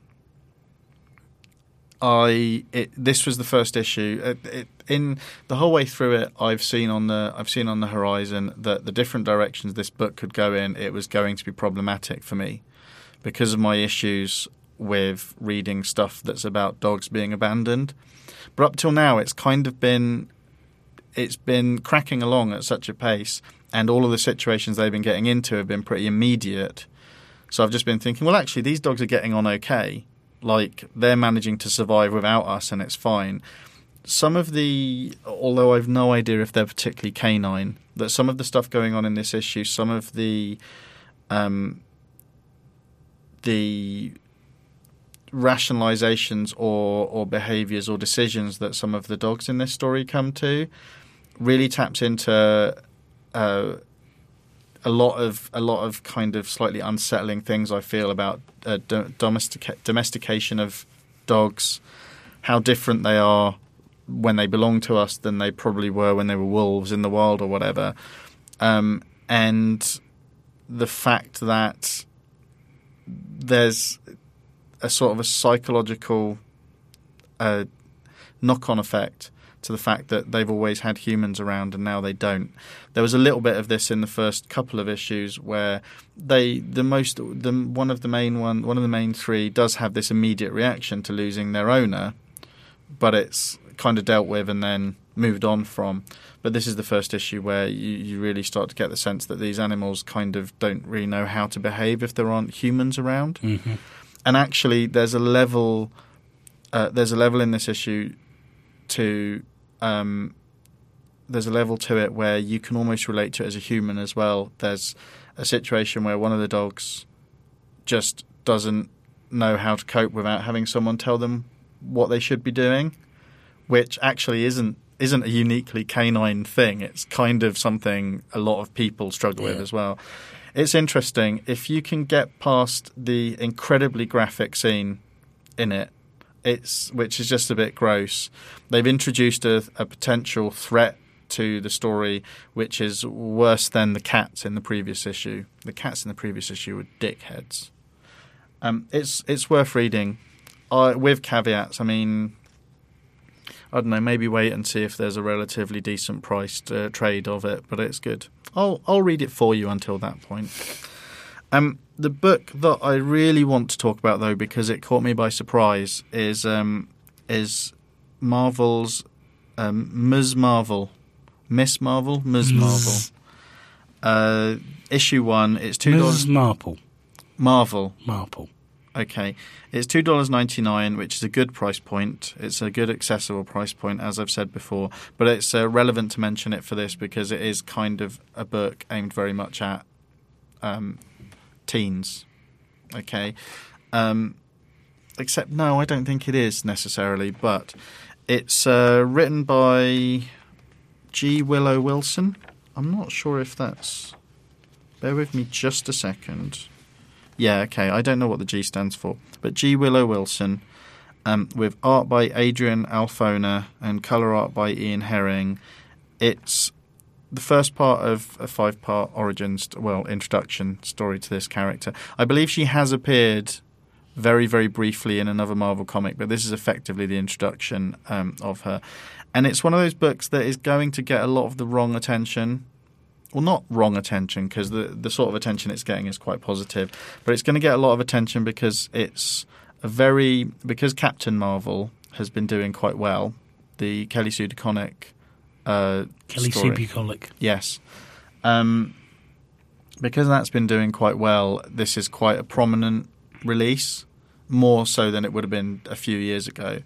I it, this was the first issue. It, it, in the whole way through it, I've seen on the I've seen on the horizon that the different directions this book could go in, it was going to be problematic for me because of my issues with reading stuff that's about dogs being abandoned. But up till now, it's kind of been it's been cracking along at such a pace, and all of the situations they've been getting into have been pretty immediate. So I've just been thinking, well, actually, these dogs are getting on okay. Like, they're managing to survive without us and it's fine. Some of the, although I've no idea if they're particularly canine, that some of the stuff going on in this issue, some of the um, the rationalizations or, or behaviors or decisions that some of the dogs in this story come to really taps into uh, a lot of a lot of kind of slightly unsettling things I feel about uh, domestica- domestication of dogs, how different they are when they belong to us than they probably were when they were wolves in the wild or whatever, um, and the fact that there's a sort of a psychological uh, knock-on effect to the fact that they've always had humans around and now they don't. There was a little bit of this in the first couple of issues where they the most the one of the main one one of the main three does have this immediate reaction to losing their owner, but it's kind of dealt with and then moved on from. But this is the first issue where you, you really start to get the sense that these animals kind of don't really know how to behave if there aren't humans around. Mm-hmm. and actually, there's a level. Uh, there's a level in this issue to. Um, there's a level to it where you can almost relate to it as a human as well. There's a situation where one of the dogs just doesn't know how to cope without having someone tell them what they should be doing, which actually isn't isn't a uniquely canine thing. It's kind of something a lot of people struggle yeah. with as well. It's interesting. If you can get past the incredibly graphic scene in it, it's which is just a bit gross, they've introduced a, a potential threat to the story, which is worse than the cats in the previous issue. The cats in the previous issue were dickheads. Um, it's it's worth reading, uh, with caveats. I mean, I don't know. Maybe wait and see if there's a relatively decent priced uh, trade of it, but it's good. I'll I'll read it for you until that point. Um, the book that I really want to talk about, though, because it caught me by surprise, is um, is Marvel's um, Miz Marvel, Miss Marvel, Miz Marvel, uh, issue one. It's two dollars. Miz Marple. Marvel. Marple. Okay. It's two dollars ninety-nine, which is a good price point. It's a good accessible price point, as I've said before. But it's uh, relevant to mention it for this because it is kind of a book aimed very much at um, teens. Okay. Um, except, no, I don't think it is necessarily. But it's uh, written by G. Willow Wilson. I'm not sure if that's... Bear with me just a second. Yeah, okay. I don't know what the G stands for. But G. Willow Wilson, um, with art by Adrian Alfona and colour art by Ian Herring. It's the first part of a five-part origins, well, introduction story to this character. I believe she has appeared very, very briefly in another Marvel comic, but this is effectively the introduction um, of her. And it's one of those books that is going to get a lot of the wrong attention. Well, not wrong attention, because the, the sort of attention it's getting is quite positive. But it's going to get a lot of attention because it's a very... Because Captain Marvel has been doing quite well, the Kelly Sue DeConnick uh, Kelly Sue DeConnick. Yes. Um, because that's been doing quite well, this is quite a prominent release, more so than it would have been a few years ago.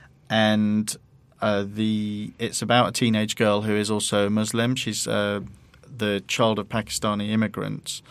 And uh, the it's about a teenage girl who is also a Muslim. She's... Uh, the child of Pakistani immigrants,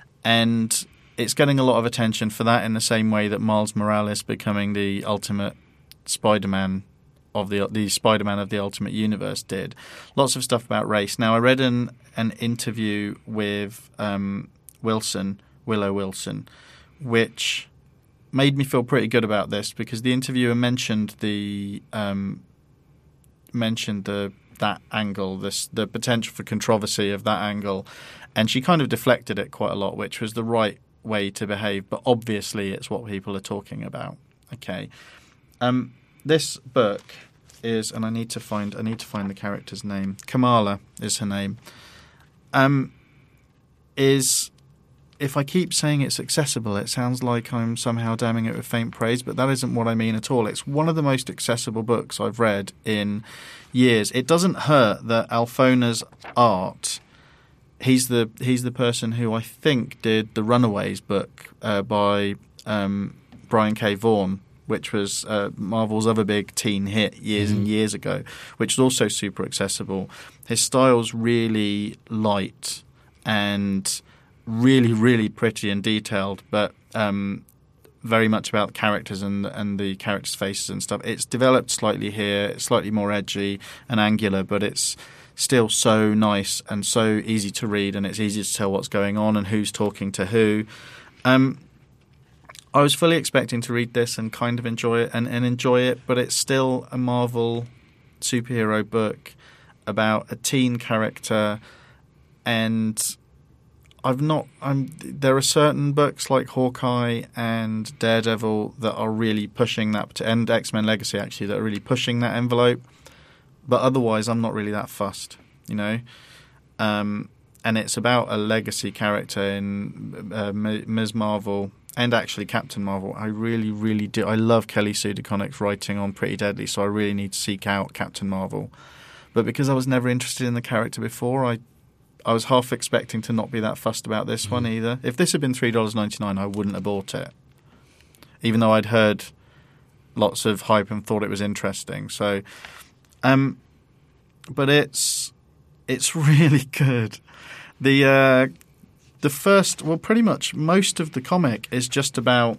and it's getting a lot of attention for that in the same way that Miles Morales becoming the ultimate Spider-Man of the the Spider-Man of the Ultimate Universe did. Lots of stuff about race. Now, I read an an interview with um, Wilson, Willow Wilson, which made me feel pretty good about this because the interviewer mentioned the um, mentioned the that angle, this the potential for controversy of that angle, and she kind of deflected it quite a lot, which was the right way to behave. But obviously, it's what people are talking about. Okay, um, this book is, and I need to find I need to find the character's name. Kamala is her name. Um, is if I keep saying it's accessible, it sounds like I'm somehow damning it with faint praise, but that isn't what I mean at all. It's one of the most accessible books I've read in years. It doesn't hurt that Alfona's art, he's the he's the person who I think did the Runaways book uh, by um, Brian K. Vaughan, which was uh, Marvel's other big teen hit years mm-hmm. and years ago, which is also super accessible. His style's really light and really, really pretty and detailed, but um, very much about the characters and and the characters' faces and stuff. It's developed slightly here, it's slightly more edgy and angular, but it's still so nice and so easy to read, and it's easy to tell what's going on and who's talking to who. Um, I was fully expecting to read this and kind of enjoy it and, and enjoy it, but it's still a Marvel superhero book about a teen character, and I've not. I'm. There are certain books like Hawkeye and Daredevil that are really pushing that, and X-Men Legacy actually, that are really pushing that envelope. But otherwise, I'm not really that fussed, you know. Um, and it's about a legacy character in uh, Miz Marvel and actually Captain Marvel. I really, really do. I love Kelly Sue DeConnick's writing on Pretty Deadly, so I really need to seek out Captain Marvel. But because I was never interested in the character before, I. I was half expecting to not be that fussed about this mm. one either. If this had been three dollars ninety-nine, I wouldn't have bought it. even though I'd heard lots of hype and thought it was interesting. So, um, but it's it's really good. The uh, the first, well, pretty much most of the comic is just about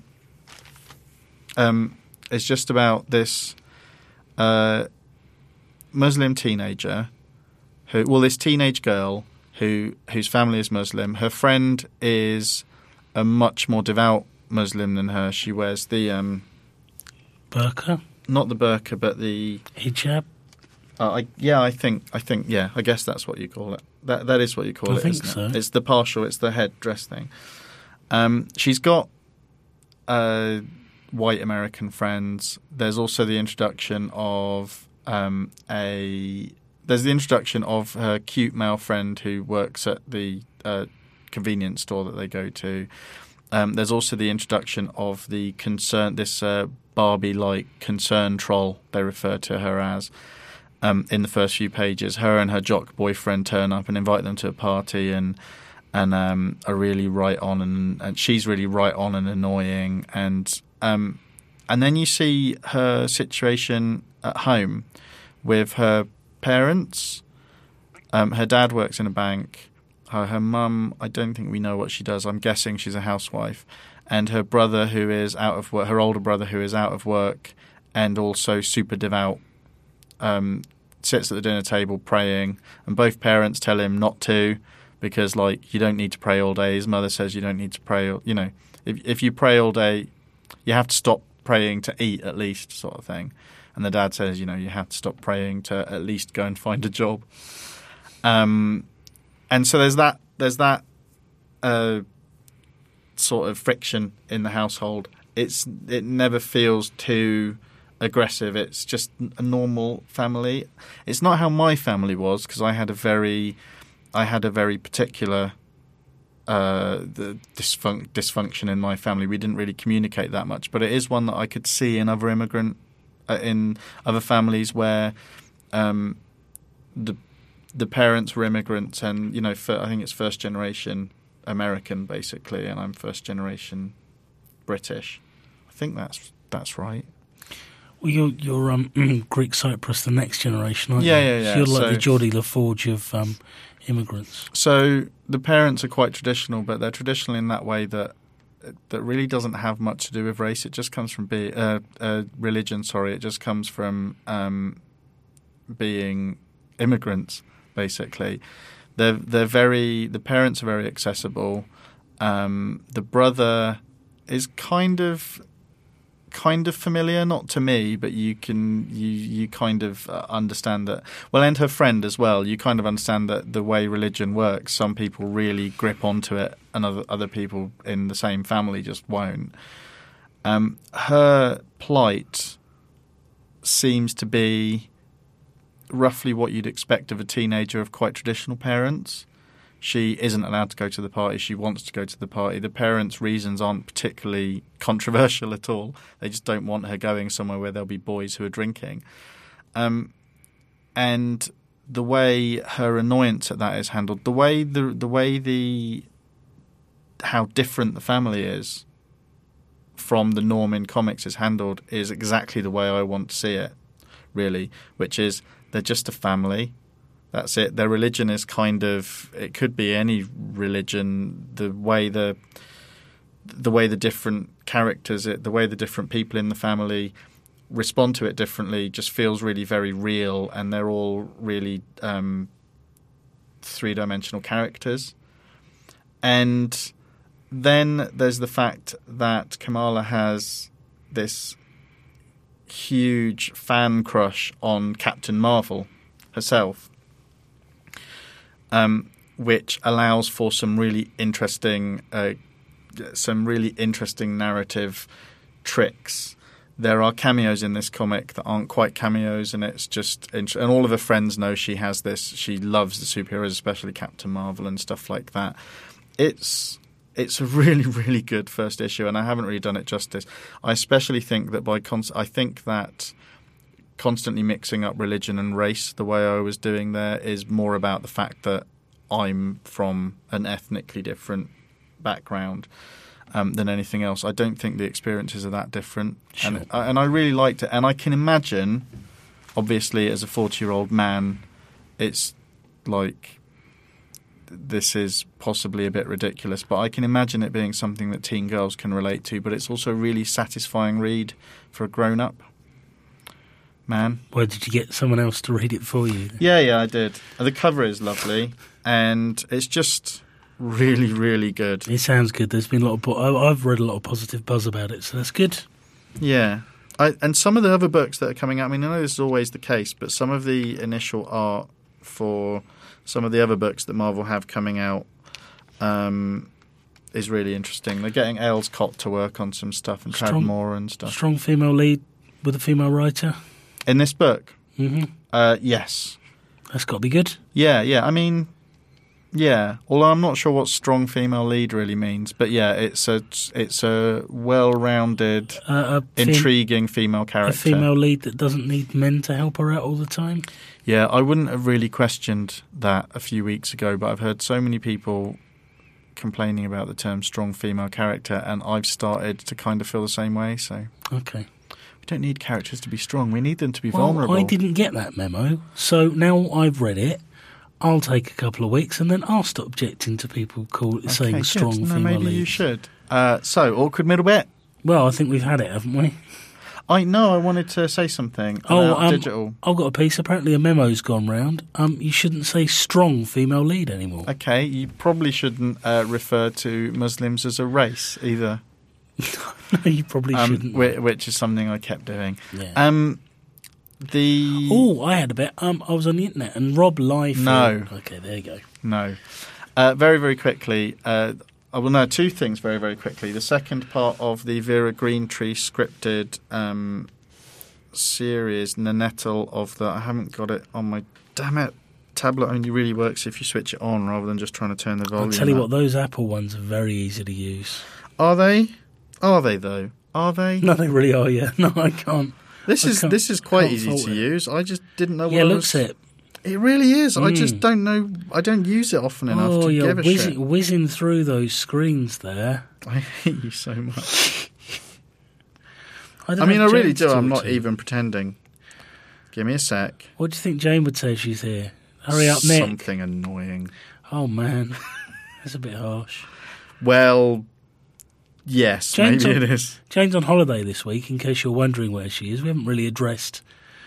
um, is just about this uh, Muslim teenager who, well, this teenage girl who whose family is Muslim. Her friend is a much more devout Muslim than her. She wears the um, burqa, not the burqa, but the hijab. Uh, I, yeah, I think, I think, yeah, I guess that's what you call it. That that is what you call I it, think isn't so. it? It's the partial, it's the head dress thing. Um, she's got uh, white American friends. There's also the introduction of um, a. There's the introduction of her cute male friend who works at the uh, convenience store that they go to. Um, there's also the introduction of the concern, this uh, Barbie-like concern troll, they refer to her as. Um, in the first few pages, her and her jock boyfriend turn up and invite them to a party, and and um, are really right on, and, and she's really right on and annoying, and um, and then you see her situation at home with her parents. Um, her dad works in a bank. Her, her mum, I don't think we know what she does. I'm guessing she's a housewife, and her brother who is out of work, her older brother who is out of work, and also super devout. Um, sits at the dinner table praying, and both parents tell him not to because, like, you don't need to pray all day. His mother says you don't need to pray. You know, if if you pray all day, you have to stop praying to eat at least, sort of thing. And the dad says, you know, you have to stop praying to at least go and find a job. Um, and so there's that there's that uh, sort of friction in the household. It's it never feels too aggressive. It's just a normal family. It's not how my family was, because I had a very, I had a very particular uh, the dysfun- dysfunction in my family. We didn't really communicate that much, but it is one that I could see in other immigrant, uh, in other families where um, the the parents were immigrants, and you know, for, I think it's first generation American basically, and I'm first generation British. I think that's that's right. Well, you're, you're um, Greek Cyprus, the next generation, aren't yeah, you? Yeah, yeah, so you're like so, the Geordie LaForge of um, immigrants. So the parents are quite traditional, but they're traditional in that way that that really doesn't have much to do with race. It just comes from be, uh, uh, religion. Sorry, it just comes from um, being immigrants. Basically, they're they're very. The parents are very accessible. Um, the brother is kind of. kind of familiar, not to me, but you can you you kind of uh, understand that. Well, and her friend as well. You kind of understand that the way religion works, some people really grip onto it, and other other people in the same family just won't. Um, her plight seems to be roughly what you'd expect of a teenager of quite traditional parents. She isn't allowed to go to the party. She wants to go to the party. The parents' reasons aren't particularly controversial at all. They just don't want her going somewhere where there'll be boys who are drinking. Um, and the way her annoyance at that is handled, the way the the way the how different the family is from the norm in comics is handled is exactly the way I want to see it, really, which is they're just a family. That's it. Their religion is kind of, it could be any religion. The way the the way the different characters, the way the different people in the family respond to it differently just feels really very real, and they're all really um, three-dimensional characters. And then there's the fact that Kamala has this huge fan crush on Captain Marvel herself. Um, which allows for some really interesting, uh, some really interesting narrative tricks. There are cameos in this comic that aren't quite cameos, and it's just, int- and all of her friends know she has this. She loves the superheroes, especially Captain Marvel and stuff like that. It's it's a really, really good first issue, and I haven't really done it justice. I especially think that by cons- I think that. Constantly mixing up religion and race the way I was doing there is more about the fact that I'm from an ethnically different background. um, than anything else. I don't think the experiences are that different. Sure. And, and I really liked it. And I can imagine, obviously, as a forty-year-old man, it's like this is possibly a bit ridiculous, but I can imagine it being something that teen girls can relate to, but it's also a really satisfying read for a grown-up man. Well, did you get someone else to read it for you? Yeah, yeah, I did. The cover is lovely, and it's just really, really good. It sounds good. There's been a lot of... Po- I've read a lot of positive buzz about it, so that's good. Yeah. I, and some of the other books that are coming out, I mean, I know this is always the case, but some of the initial art for some of the other books that Marvel have coming out um, is really interesting. They're getting Ailes Cott to work on some stuff and Tradd Moore and stuff. Strong female lead with a female writer? In this book? Mm-hmm. Uh, yes. That's got to be good. Yeah, yeah. I mean, yeah. Although I'm not sure what strong female lead really means, but yeah, it's a it's a well-rounded, uh, a fem- intriguing female character. A female lead that doesn't need men to help her out all the time. Yeah, I wouldn't have really questioned that a few weeks ago, but I've heard so many people complaining about the term strong female character, and I've started to kind of feel the same way. So okay. We don't need characters to be strong. We need them to be well, vulnerable. I didn't get that memo, so now I've read it. I'll take a couple of weeks, and then I'll stop objecting to people call it, okay, saying good. strong no, female maybe leads. you should. Uh, so, awkward middle bit. Well, I think we've had it, haven't we? I know. I wanted to say something about oh, um, digital. I've got a piece. Apparently, a memo's gone round. Um, you shouldn't say strong female lead anymore. Okay, you probably shouldn't uh, refer to Muslims as a race either. No, you probably um, shouldn't. Which, which is something I kept doing. Yeah. Um, the oh, I had a bit. Um, I was on the internet and Rob Liefeld. No. Okay, there you go. No. Uh, very, very quickly. Uh, I will know two things very, very quickly. The second part of the Vera Greentree scripted um, series, Nanettle of the... I haven't got it on my... Damn it. Tablet only really works if you switch it on rather than just trying to turn the volume I'll tell you up. what, those Apple ones are very easy to use. Are they? Are they, though? Are they? No, they really are, yeah. No, I can't. This I is can't- this is quite can't easy fault to it. use. I just didn't know what Yeah, I looks was... it. It really is. I just Mm. don't know. I don't use it often enough Oh, to you're give a whizzing, shit. whizzing through those screens there. I hate you so much. I, I don't mean, I have really Jane to do. I'm talk not to. even pretending. Give me a sec. What do you think Jane would say if she's here? Hurry up, Nick. Something annoying. Oh, man. That's a bit harsh. Well, yes, Jane's maybe on- it is. Jane's on holiday this week, in case you're wondering where she is. We haven't really addressed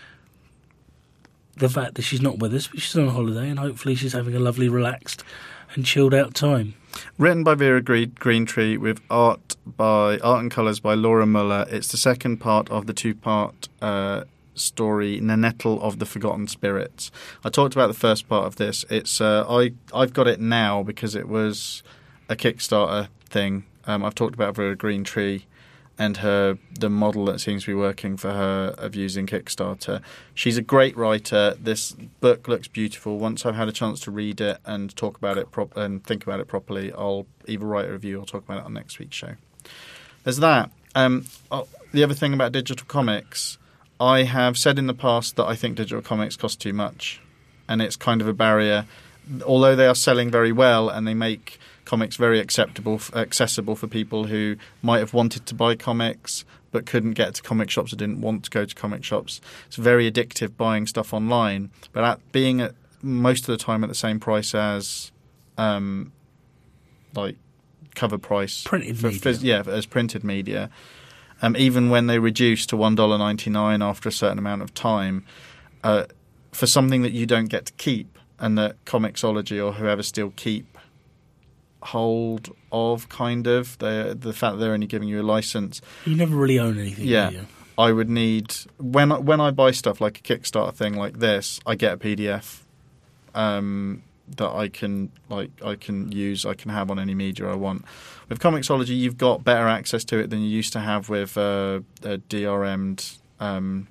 the fact that she's not with us, but she's on holiday, and hopefully she's having a lovely, relaxed and chilled out time. Written by Vera Gre- Greentree with art by art and colours by Laura Muller. It's the second part of the two-part uh, story, Nanettle of the Forgotten Spirits. I talked about the first part of this. It's uh, I I've got it now because it was a Kickstarter thing. Um, I've talked about Vera Greentree and her the model that seems to be working for her of using Kickstarter. She's a great writer. This book looks beautiful. Once I've had a chance to read it and talk about it prop- and think about it properly, I'll either write a review or talk about it on next week's show. There's that. Um, oh, the other thing about digital comics, I have said in the past that I think digital comics cost too much, and it's kind of a barrier. Although they are selling very well and they make comics very acceptable, accessible for people who might have wanted to buy comics but couldn't get to comic shops or didn't want to go to comic shops. It's very addictive buying stuff online, but at being at most of the time at the same price as um, like cover price Printed for media. phys- yeah, as printed media. Um, even when they reduce to one dollar ninety-nine after a certain amount of time, uh, for something that you don't get to keep and that Comixology or whoever still keep hold of, kind of, the the fact that they're only giving you a license. You never really own anything, Yeah. do you? I would need when I, when I buy stuff like a Kickstarter thing like this, I get a P D F um, that I can like I can use, I can have on any media I want. With Comixology, you've got better access to it than you used to have with uh, a D R M'd um,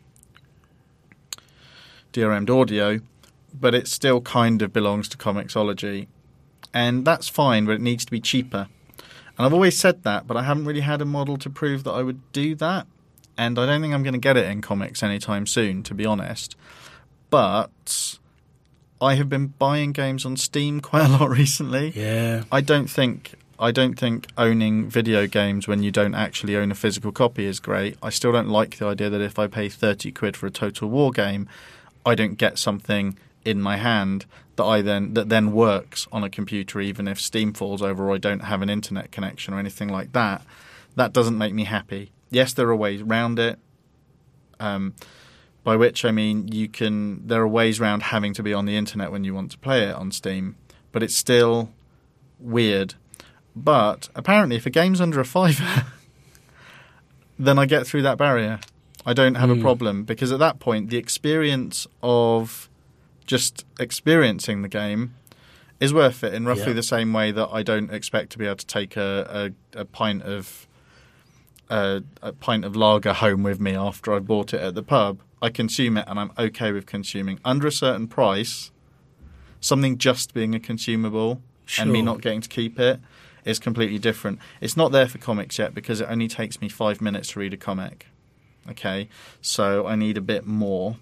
D R M'd audio, but it still kind of belongs to Comixology, and that's fine, but it needs to be cheaper. And I've always said that, but I haven't really had a model to prove that I would do that. And I don't think I'm going to get it in comics anytime soon, to be honest. But I have been buying games on Steam quite a lot recently. Yeah. I don't think I don't think owning video games when you don't actually own a physical copy is great. I still don't like the idea that if I pay thirty quid for a Total War game, I don't get something in my hand that I then that then works on a computer, even if Steam falls over or I don't have an internet connection or anything like that. That doesn't make me happy. Yes, there are ways around it. Um, by which I mean you can. There are ways around having to be on the internet when you want to play it on Steam, but it's still weird. But apparently, if a game's under a fiver, then I get through that barrier. I don't have mm. a problem, because at that point, the experience of just experiencing the game is worth it in roughly yeah. the same way that I don't expect to be able to take a, a, a pint of a, a pint of lager home with me after I bought it at the pub. I consume it, and I'm okay with consuming. Under a certain price, something just being a consumable sure. and me not getting to keep it is completely different. It's not there for comics yet because it only takes me five minutes to read a comic. Okay, so I need a bit more.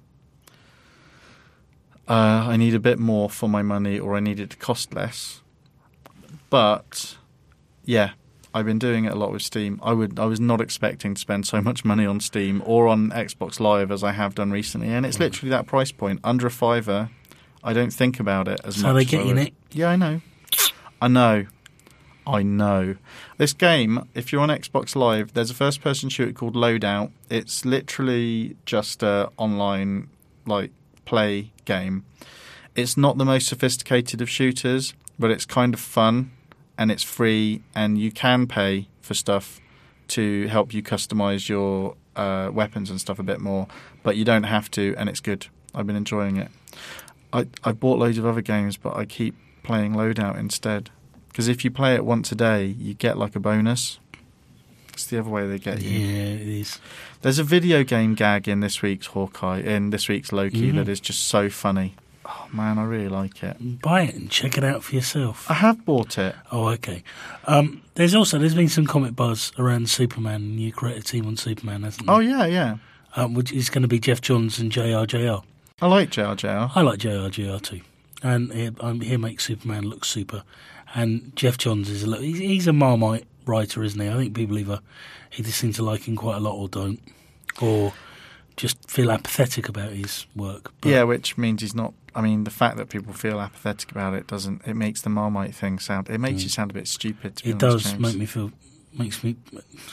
Uh, I need a bit more for my money, or I need it to cost less. But yeah, I've been doing it a lot with Steam. I would, I was not expecting to spend so much money on Steam or on Xbox Live as I have done recently, and it's literally that price point, under a fiver. I don't think about it as so much. So they as get I you, would. Nick? Yeah, I know. I know. I know. This game, if you're on Xbox Live, there's a first-person shooter called Loadout. It's literally just a online like play game. It's not the most sophisticated of shooters, but it's kind of fun, and it's free, and you can pay for stuff to help you customize your uh, weapons and stuff a bit more, but you don't have to, and it's good. I've been enjoying it. I I bought loads of other games, but I keep playing Loadout instead. Because if you play it once a day, you get like a bonus. It's the other way they get you. Yeah, it is. There's a video game gag in this week's Hawkeye, in this week's Loki, mm. that is just so funny. Oh man, I really like it. Buy it and check it out for yourself. I have bought it. Oh, okay. Um, there's also there's been some comic buzz around Superman, new creative team on Superman, hasn't there? Oh yeah, yeah. Um, which is going to be Jeff Johns and J R J R. I like J R J R. I like J R J R too, and he, um, he makes Superman look super. And Jeff Johns is a he's, he's a Marmite writer, isn't he? I think people either either seem to like him quite a lot or don't, or just feel apathetic about his work. But yeah, which means he's not. I mean, the fact that people feel apathetic about it doesn't. It makes the Marmite thing sound. It makes mm. you sound a bit stupid. To be it honest, does James. make me feel. Makes me.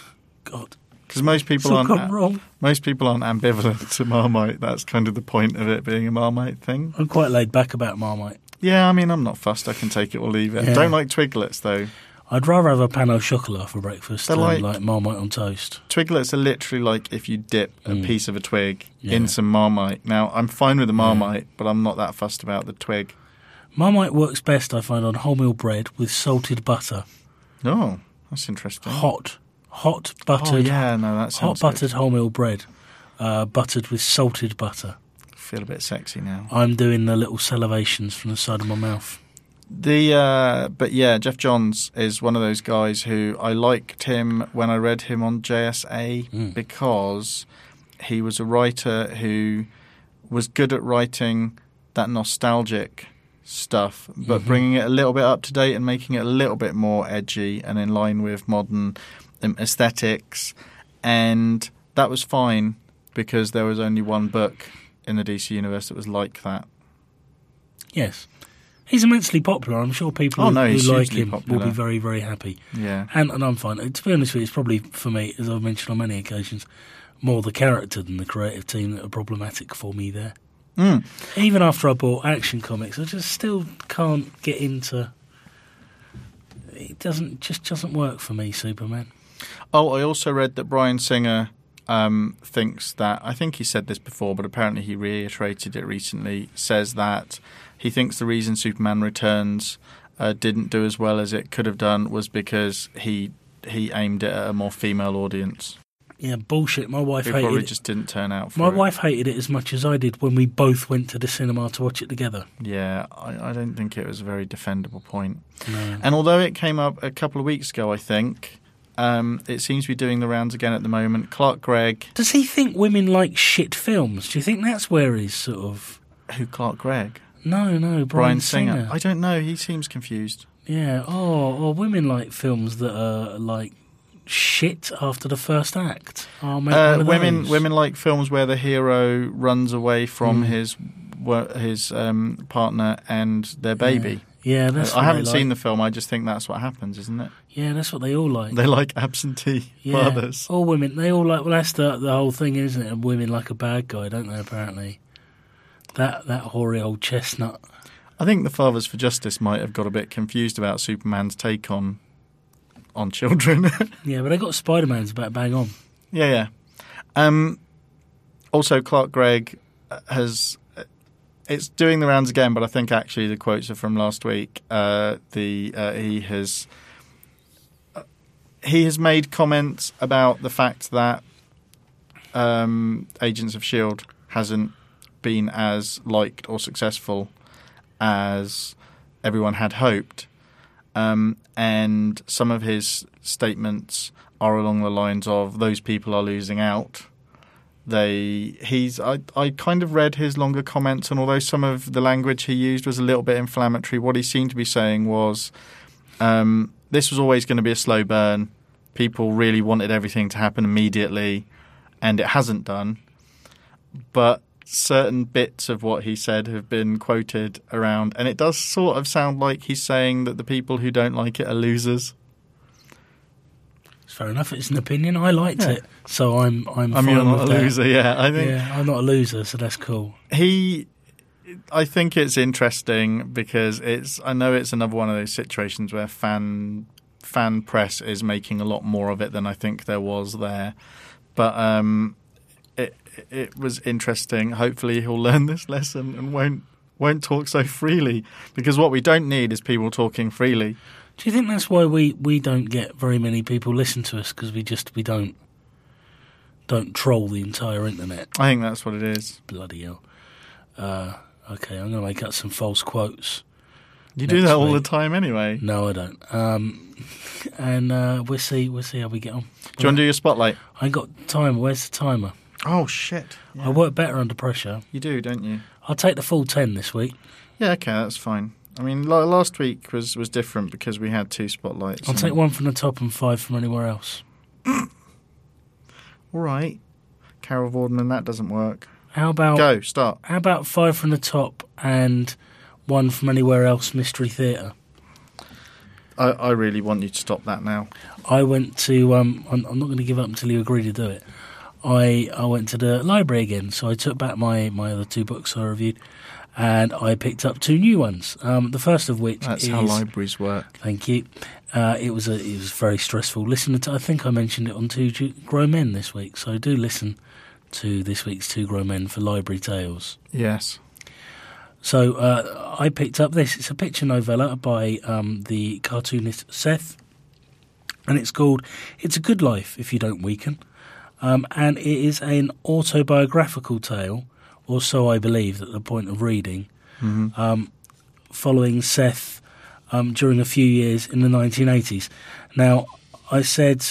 God. Because most people so aren't gone wrong. most people aren't ambivalent to Marmite. That's kind of the point of it being a Marmite thing. I'm quite laid back about Marmite. Yeah, I mean, I'm not fussed. I can take it or leave it. Yeah. Don't like Twiglets, though. I'd rather have a pan au chocolat for breakfast They're than like, like Marmite on toast. Twiglets are literally like if you dip a Mm. piece of a twig Yeah. in some Marmite. Now, I'm fine with the Marmite, Yeah. but I'm not that fussed about the twig. Marmite works best, I find, on wholemeal bread with salted butter. Oh, that's interesting. Hot. Hot buttered. Oh, yeah, no, that Hot sounds buttered good. wholemeal bread. Uh, buttered with salted butter. Feel a bit sexy now. I'm doing the little salivations from the side of my mouth. The uh, but yeah, Jeff Johns is one of those guys who I liked him when I read him on J S A Mm. because he was a writer who was good at writing that nostalgic stuff, but Mhm. bringing it a little bit up to date and making it a little bit more edgy and in line with modern um, aesthetics. And that was fine because there was only one book in the D C universe that was like that. Yes. He's immensely popular. I'm sure people Oh, who, no, who he's like hugely him popular. will be very, very happy. Yeah. And, and I'm fine. To be honest with you, it's probably, for me, as I've mentioned on many occasions, more the character than the creative team that are problematic for me there. Mm. Even after I bought Action Comics, I just still can't get into... It doesn't just doesn't work for me, Superman. Oh, I also read that Bryan Singer um, thinks that, I think he said this before, but apparently he reiterated it recently, says that he thinks the reason Superman Returns uh, didn't do as well as it could have done was because he he aimed it at a more female audience. Yeah, bullshit. My wife It hated probably it. just didn't turn out for My it. wife hated it as much as I did when we both went to the cinema to watch it together. Yeah, I, I don't think it was a very defendable point. No. And although it came up a couple of weeks ago, I think, um, it seems to be doing the rounds again at the moment. Clark Gregg... Does he think women like shit films? Do you think that's where he's sort of... Who, Clark Gregg? No, no, Bryan, Bryan Singer. Singer. I don't know. He seems confused. Yeah. Oh, or women like films that are like shit after the first act. Oh, make Uh, one of women those. women like films where the hero runs away from Mm. his wo- his um, partner and their baby. Yeah, that's. I what haven't they seen like. the film. I just think that's what happens, isn't it? Yeah, that's what they all like. They like absentee Yeah, fathers. all women. They all like. Well, that's the the whole thing, isn't it? Women like a bad guy, don't they? Apparently, that that hoary old chestnut. I think the Fathers for Justice might have got a bit confused about Superman's take on on children. Yeah, but they got Spider Man's about bang on. yeah, yeah. Um, also, Clark Gregg has. It's doing the rounds again, but I think actually the quotes are from last week. Uh, the uh, he has uh, he has made comments about the fact that um, Agents of S H I E L D hasn't been as liked or successful as everyone had hoped, um, and some of his statements are along the lines of "those people are losing out." They he's I, I kind of read his longer comments, and although some of the language he used was a little bit inflammatory, what he seemed to be saying was um, this was always going to be a slow burn. People really wanted everything to happen immediately, and it hasn't done. But certain bits of what he said have been quoted around, and it does sort of sound like he's saying that the people who don't like it are losers. Fair enough. It's an opinion. I liked Yeah. it, so I'm I'm. I mean, fine you're not with a that. loser, yeah. I think Yeah, I'm not a loser, so that's cool. he I think it's interesting because it's I know it's another one of those situations where fan fan press is making a lot more of it than I think there was there. But um it it was interesting. Hopefully he'll learn this lesson and won't won't talk so freely, because what we don't need is people talking freely. Do you think that's why we, we don't get very many people listen to us, because we just we don't don't troll the entire internet? I think that's what it is. Bloody hell. Uh, okay, I'm going to make up some false quotes. You do Next that all the week. time anyway. No, I don't. Um, and uh, we'll see. We'll see how we get on. Do you want to do your spotlight? I ain't got timer. Where's the timer? Oh shit! Yeah. I work better under pressure. You do, don't you? I'll take the full ten this week. Yeah, okay, that's fine. I mean, la- last week was, was different because we had two spotlights. I'll and- take one from the top and five from anywhere else. All right. Carol Vorden, and that doesn't work. How about Go, start. How about five from the top and one from anywhere else? Mystery Theatre. I, I really want you to stop that now. I went to. Um, I'm, I'm not going to give up until you agree to do it. I I went to the library again, so I took back my, my other two books I reviewed, and I picked up two new ones. Um, the first of which That's is how libraries work. Thank you. Uh, it was a it was very stressful. Listen to I think I mentioned it on Two Ju- Grown Men this week, so do listen to this week's Two Grown Men for Library Tales. Yes. So uh, I picked up this. It's a picture novella by um, the cartoonist Seth, and it's called "It's a Good Life If You Don't Weaken," um, and it is an autobiographical tale, or so I believe at the point of reading, Mm-hmm. um, following Seth um, during a few years in the nineteen eighties. Now, I said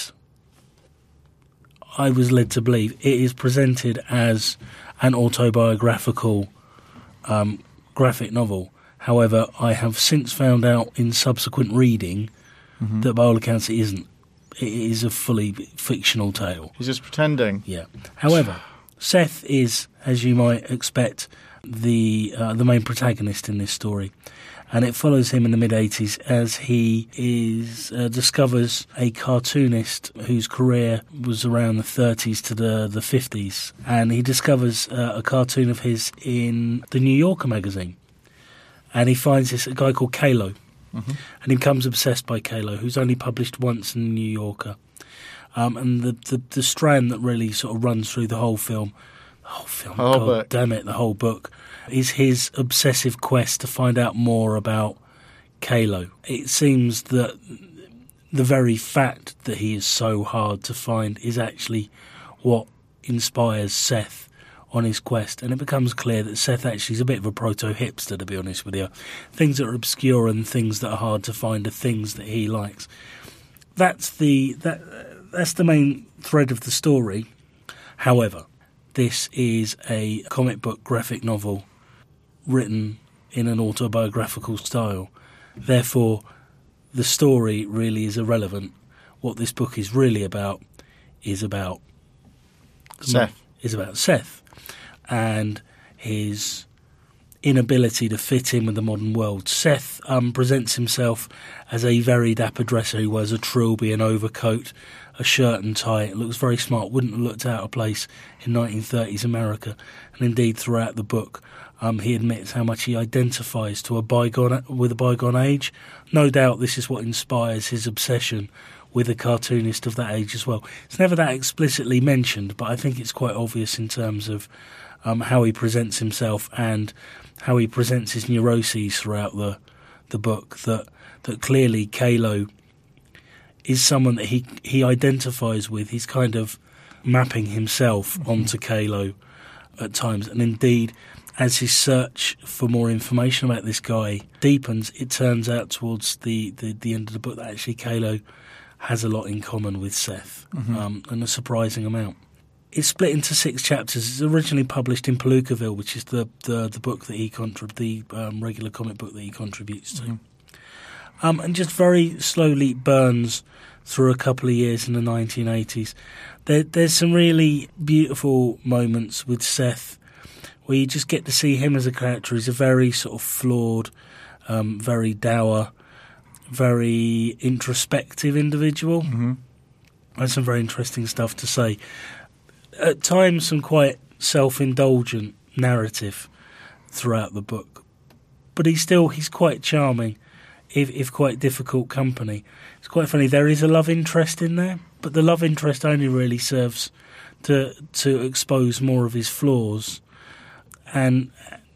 I was led to believe it is presented as an autobiographical um, graphic novel. However, I have since found out in subsequent reading Mm-hmm. that by all accounts it isn't. It is a fully fictional tale. He's just pretending. Yeah. However, Seth is, as you might expect, the uh, the main protagonist in this story, and it follows him in the mid eighties as he is uh, discovers a cartoonist whose career was around the thirties to the the fifties, and he discovers uh, a cartoon of his in the New Yorker magazine, and he finds this a guy called Kalo. Mm-hmm. And he becomes obsessed by Kalo, who's only published once in the New Yorker. Um, and the, the the strand that really sort of runs through the whole film, the whole film, The whole God book. damn it, the whole book, is his obsessive quest to find out more about Kalo. It seems that the very fact that he is so hard to find is actually what inspires Seth on his quest, and it becomes clear that Seth actually is a bit of a proto-hipster, to be honest with you. Things that are obscure and things that are hard to find are things that he likes. That's the that that's the main thread of the story. However, this is a comic book graphic novel written in an autobiographical style. Therefore, the story really is irrelevant. What this book is really about is about Seth. Is about Seth and his inability to fit in with the modern world. Seth um, presents himself as a very dapper dresser who wears a trilby, an overcoat, a shirt and tie. It looks very smart, wouldn't have looked out of place in nineteen thirties America. And indeed, throughout the book, um, he admits how much he identifies to a bygone with a bygone age. No doubt this is what inspires his obsession with a cartoonist of that age as well. It's never that explicitly mentioned, but I think it's quite obvious in terms of um, how he presents himself and how he presents his neuroses throughout the the book, that that clearly Kalo is someone that he he identifies with. He's kind of mapping himself mm-hmm. onto Kalo at times. And indeed, as his search for more information about this guy deepens, it turns out towards the, the, the end of the book that actually Kalo has a lot in common with Seth, mm-hmm. um, and a surprising amount. It's split into six chapters. It's originally published in Palookaville, which is the, the, the book that he contrib- the um, regular comic book that he contributes to. Mm-hmm. Um, and just very slowly burns through a couple of years in the nineteen eighties. There, there's some really beautiful moments with Seth where you just get to see him as a character. He's a very sort of flawed, um, very dour, very introspective individual. Mm-hmm. Has some very interesting stuff to say. At times, some quite self-indulgent narrative throughout the book, but he's still he's quite charming, if if quite difficult company. It's quite funny. There is a love interest in there, but the love interest only really serves to to expose more of his flaws, and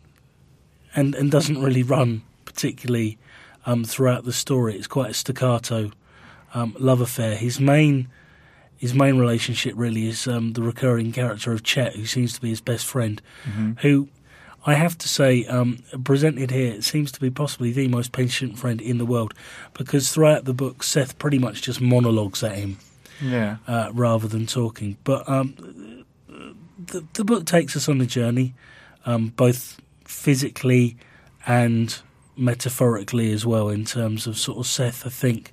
and and doesn't really run particularly Um, throughout the story. It's quite a staccato um, love affair. His main his main relationship really is um, the recurring character of Chet, who seems to be his best friend, mm-hmm. who I have to say, um, presented here, seems to be possibly the most patient friend in the world, because throughout the book, Seth pretty much just monologues at him, yeah, uh, rather than talking. But um, the, the book takes us on a journey, um, both physically and metaphorically as well, in terms of sort of Seth, I think,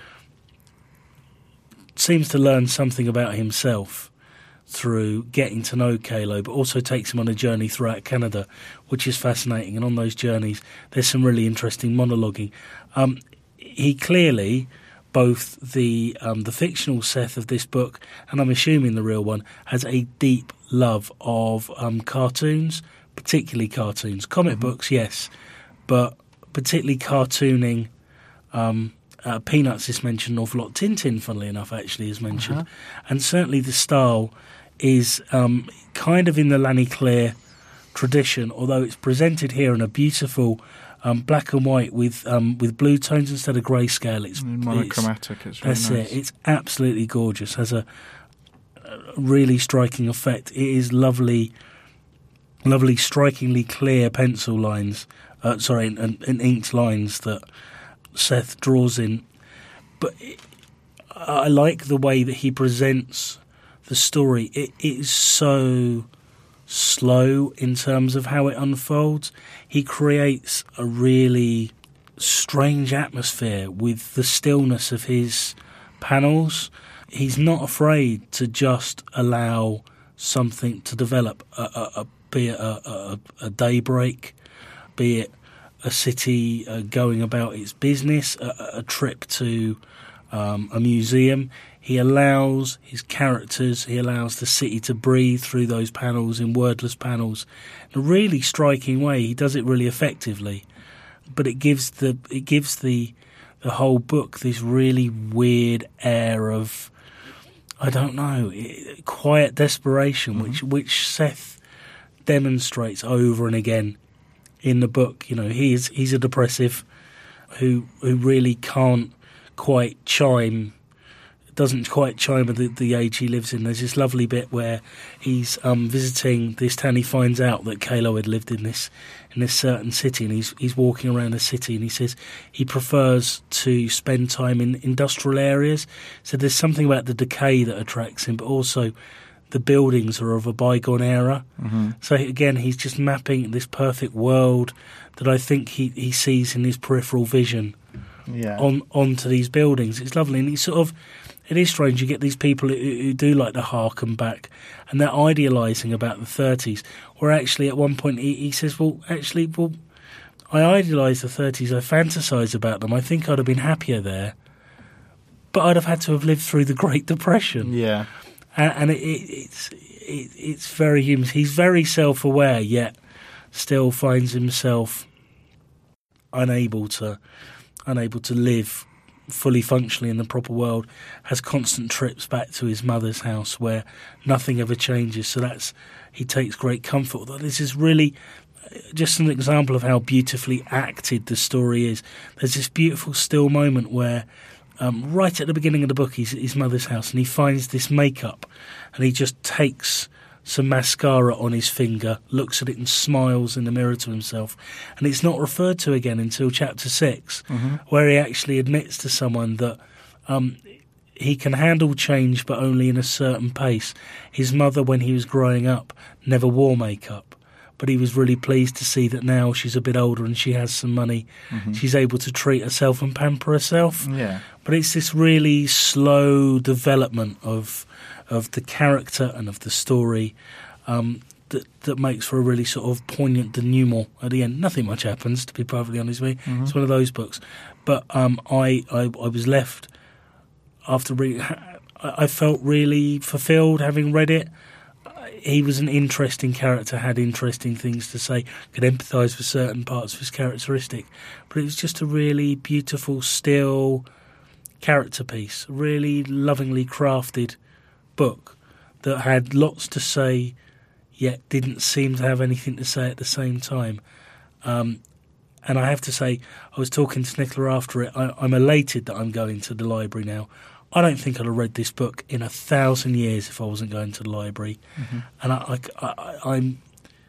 seems to learn something about himself through getting to know Kalo, but also takes him on a journey throughout Canada, which is fascinating. And on those journeys, there's some really interesting monologuing. Um, he clearly, both the um, the fictional Seth of this book, and I'm assuming the real one, has a deep love of um, cartoons, particularly cartoons. Comic mm-hmm. books, yes, but particularly cartooning. Um, uh, Peanuts is mentioned an awful lot. Tintin, funnily enough, actually is mentioned. Uh-huh. And certainly the style is um, kind of in the Lanny Clare tradition, although it's presented here in a beautiful um, black and white with um, with blue tones instead of grayscale. It's monochromatic. It's, it's really that's nice. it. It's absolutely gorgeous. Has a, a really striking effect. It is lovely, lovely, strikingly clear pencil lines. Uh, sorry, and, and inked lines that Seth draws in. But it, I like the way that he presents the story. It, it is so slow in terms of how it unfolds. He creates a really strange atmosphere with the stillness of his panels. He's not afraid to just allow something to develop, a, a, a, be it a, a, a daybreak, be it a city uh, going about its business, a, a trip to um, a museum. He allows his characters, he allows the city to breathe through those panels in wordless panels in a really striking way. He does it really effectively, but it gives the it gives the the whole book this really weird air of, I don't know, quiet desperation, mm-hmm. which which Seth demonstrates over and again in the book. You know, he is he's a depressive who who really can't quite chime, doesn't quite chime with the, the age he lives in. There's this lovely bit where he's um, visiting this town. He finds out that Kalo had lived in this in this certain city, and he's he's walking around the city, and he says he prefers to spend time in industrial areas. So there's something about the decay that attracts him, but also the buildings are of a bygone era. Mm-hmm. So again, he's just mapping this perfect world that I think he, he sees in his peripheral vision yeah. on onto these buildings. It's lovely, and it's sort of it is strange. You get these people who, who do like to harken back, and they're idealising about the thirties. Where actually, at one point, he, he says, "Well, actually, well, I idealise the thirties. I fantasise about them. I think I'd have been happier there, but I'd have had to have lived through the Great Depression." Yeah, and, and it, it, it's it, it's very human. He's very self-aware, yet still finds himself unable to unable to live fully functionally in the proper world, has constant trips back to his mother's house where nothing ever changes. So that's he takes great comfort. Although this is really just an example of how beautifully acted the story is. There's this beautiful still moment where um, right at the beginning of the book he's at his mother's house and he finds this makeup and he just takes some mascara on his finger, looks at it and smiles in the mirror to himself. And it's not referred to again until chapter six, mm-hmm. where he actually admits to someone that um, he can handle change but only in a certain pace. His mother, when he was growing up, never wore makeup, but he was really pleased to see that now she's a bit older and she has some money. Mm-hmm. She's able to treat herself and pamper herself. Yeah. But it's this really slow development of of the character and of the story um, that that makes for a really sort of poignant denouement at the end. Nothing much happens, to be perfectly honest with you. Mm-hmm. It's one of those books. But um, I, I I was left after reading. I felt really fulfilled having read it. He was an interesting character, had interesting things to say, could empathise with certain parts of his characteristic. But it was just a really beautiful, still character piece, really lovingly crafted book that had lots to say yet didn't seem to have anything to say at the same time. Um, and I have to say, I was talking to Nicola after it, I, I'm elated that I'm going to the library now. I don't think I'd have read this book in a thousand years if I wasn't going to the library. Mm-hmm. And I, I, I, I'm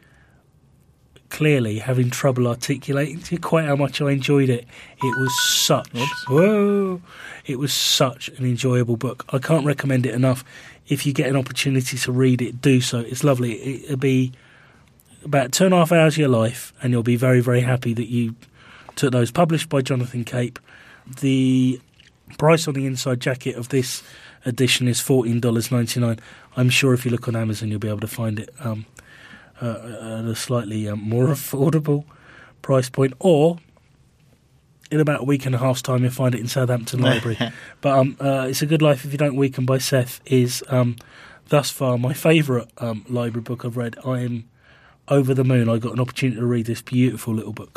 clearly having trouble articulating to you quite how much I enjoyed it. It was such, Oops. whoa, it was such an enjoyable book. I can't recommend it enough. If you get an opportunity to read it, do so. It's lovely. It'll be about two and a half hours of your life, and you'll be very, very happy that you took those. Published by Jonathan Cape. The price on the inside jacket of this edition is fourteen dollars ninety-nine. I'm sure if you look on Amazon, you'll be able to find it um, uh, at a slightly um, more affordable price point, or in about a week and a half's time, you'll find it in Southampton Library. But um, uh, It's a Good Life If You Don't Weaken by Seth is um, thus far my favourite um, library book I've read. I am over the moon. I got an opportunity to read this beautiful little book.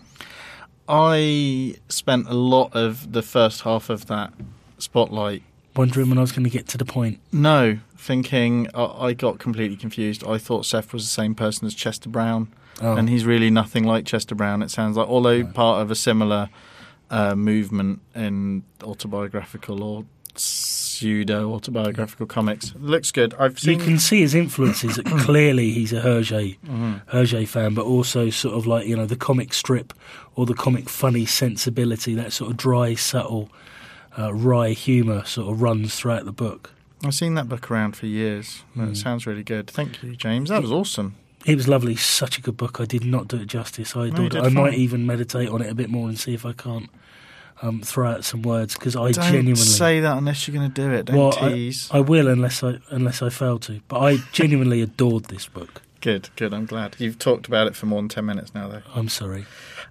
I spent a lot of the first half of that spotlight wondering when I was going to get to the point. No, thinking I, I got completely confused. I thought Seth was the same person as Chester Brown, oh. and he's really nothing like Chester Brown. It sounds like, although right. part of a similar uh, movement in autobiographical or pseudo autobiographical comics. It looks good. I've seen. You can see his influences. Clearly, he's a Hergé mm-hmm. Hergé fan, but also sort of like, you know, the comic strip or the comic funny sensibility, that sort of dry, subtle, uh, wry humour sort of runs throughout the book. I've seen that book around for years. Mm. It sounds really good. Thank you, James. That was awesome. It was lovely. Such a good book. I did not do it justice. I, no, it. I might even meditate on it a bit more and see if I can't um, throw out some words, because I Don't genuinely say that unless you're going to do it. Don't well, tease. I, I will unless I unless I fail to. But I genuinely adored this book. Good, good. I'm glad. You've talked about it for more than ten minutes now, though. I'm sorry.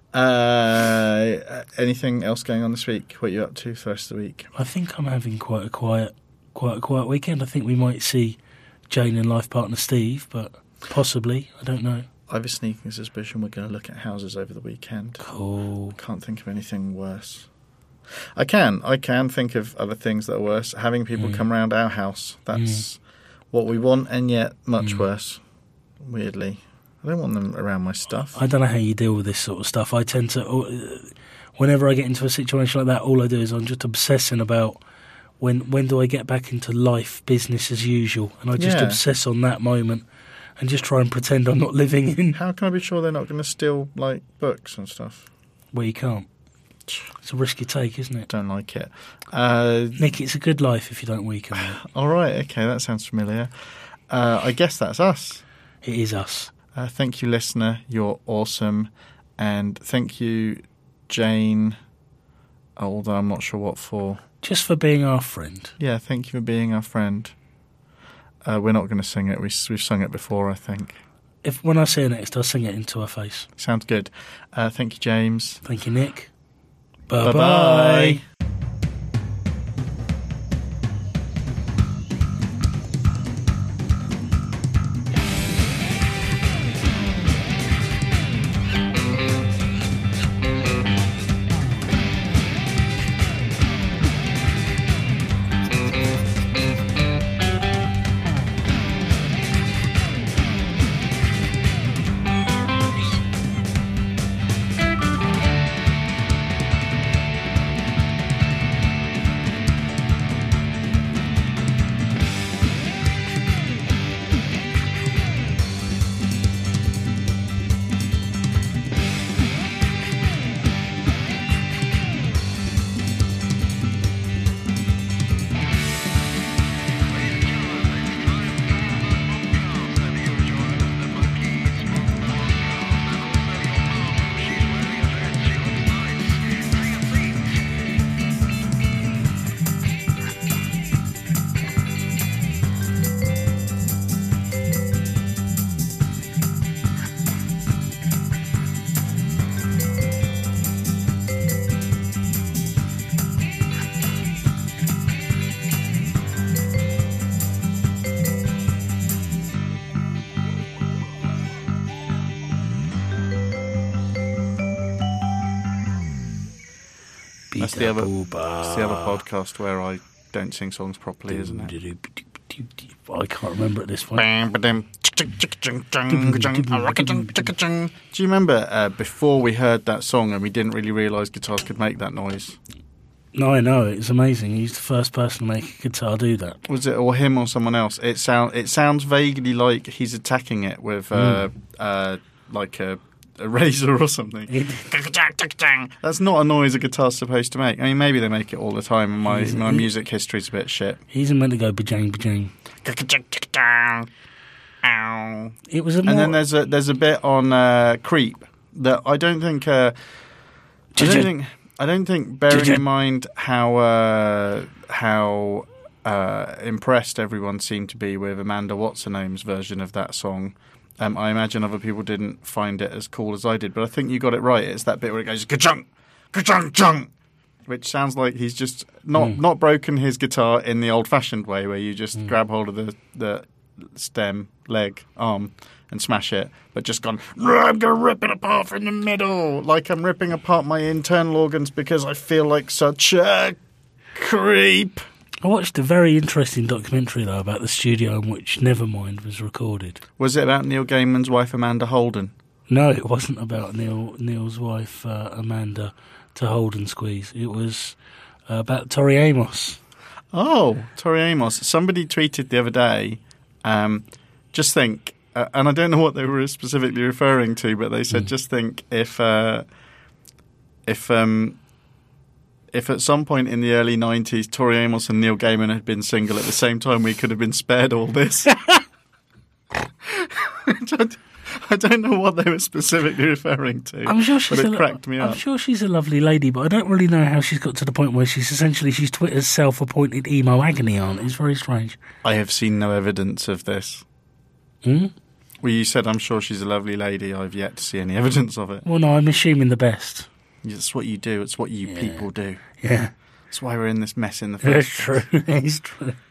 Uh, anything else going on this week? What are you up to for the rest of the week? I think I'm having quite a quiet, quite a quiet weekend. I think we might see Jane and life partner Steve, but possibly. I don't know. I have a sneaking suspicion we're going to look at houses over the weekend. Cool. Can't think of anything worse. I can. I can think of other things that are worse. Having people mm. come round our house. That's mm. what we want, and yet much mm. worse, weirdly. I don't want them around my stuff. I don't know how you deal with this sort of stuff. I tend to, whenever I get into a situation like that, all I do is I'm just obsessing about when when do I get back into life, business as usual, and I just yeah. obsess on that moment and just try and pretend I'm not living in. How can I be sure they're not going to steal, like, books and stuff? Well, you can't. It's a risk you take, isn't it? Don't like it. Uh, Nick, it's a good life if you don't weaken it. All right, okay, that sounds familiar. Uh, I guess that's us. It is us. Uh, thank you, listener. You're awesome. And thank you, Jane. although I'm not sure what for. Just for being our friend. Yeah, thank you for being our friend. Uh, we're not going to sing it. We, we've sung it before, I think. If when I see her next, I'll sing it into her face. Sounds good. Uh, thank you, James. Thank you, Nick. Bye-bye. Bye-bye. That's the other, that's the other podcast where I don't sing songs properly, isn't it? I can't remember at this point. Do you remember uh, before we heard that song and we didn't really realise guitars could make that noise? No, I know. It's amazing. He's the first person to make a guitar do that. Was it or him or someone else? It sound it sounds vaguely like he's attacking it with uh, mm. uh, like a, a razor or something. That's not a noise a guitar's supposed to make. I mean, maybe they make it all the time, and my, my music history's a bit shit. He's meant to go bajang bajang. It was a more... And then there's a there's a bit on uh, Creep that I don't think. Uh, I don't think. I don't think, bearing in mind how uh, how uh, impressed everyone seemed to be with Amanda What's-Her-Name's version of that song, um, I imagine other people didn't find it as cool as I did. But I think you got it right. It's that bit where it goes ka-chung, ka-chung, chung, which sounds like he's just not mm. not broken his guitar in the old-fashioned way, where you just mm. grab hold of the, the stem, leg, arm, and smash it, but just gone, I'm going to rip it apart from the middle, like I'm ripping apart my internal organs because I feel like such a creep. I watched a very interesting documentary, though, about the studio in which Nevermind was recorded. Was it about Neil Gaiman's wife, Amanda Holden? No, it wasn't about Neil Neil's wife, uh, Amanda, to Holden squeeze. It was uh, about Tori Amos. Oh, Tori Amos. Somebody tweeted the other day, um, just think, Uh, and I don't know what they were specifically referring to, but they said, mm. just think if uh, if um, if at some point in the early nineties Tori Amos and Neil Gaiman had been single at the same time, we could have been spared all this. I don't know what they were specifically referring to, I'm sure she's but it a, cracked me up. I'm sure she's a lovely lady, but I don't really know how she's got to the point where she's essentially she's Twitter's self-appointed emo agony aunt. It's very strange. I have seen no evidence of this. Hmm? Well, you said, I'm sure she's a lovely lady. I've yet to see any evidence of it. Well, no, I'm assuming the best. It's what you do. It's what you yeah. people do. Yeah. That's why we're in this mess in the first place. It's true. It's true.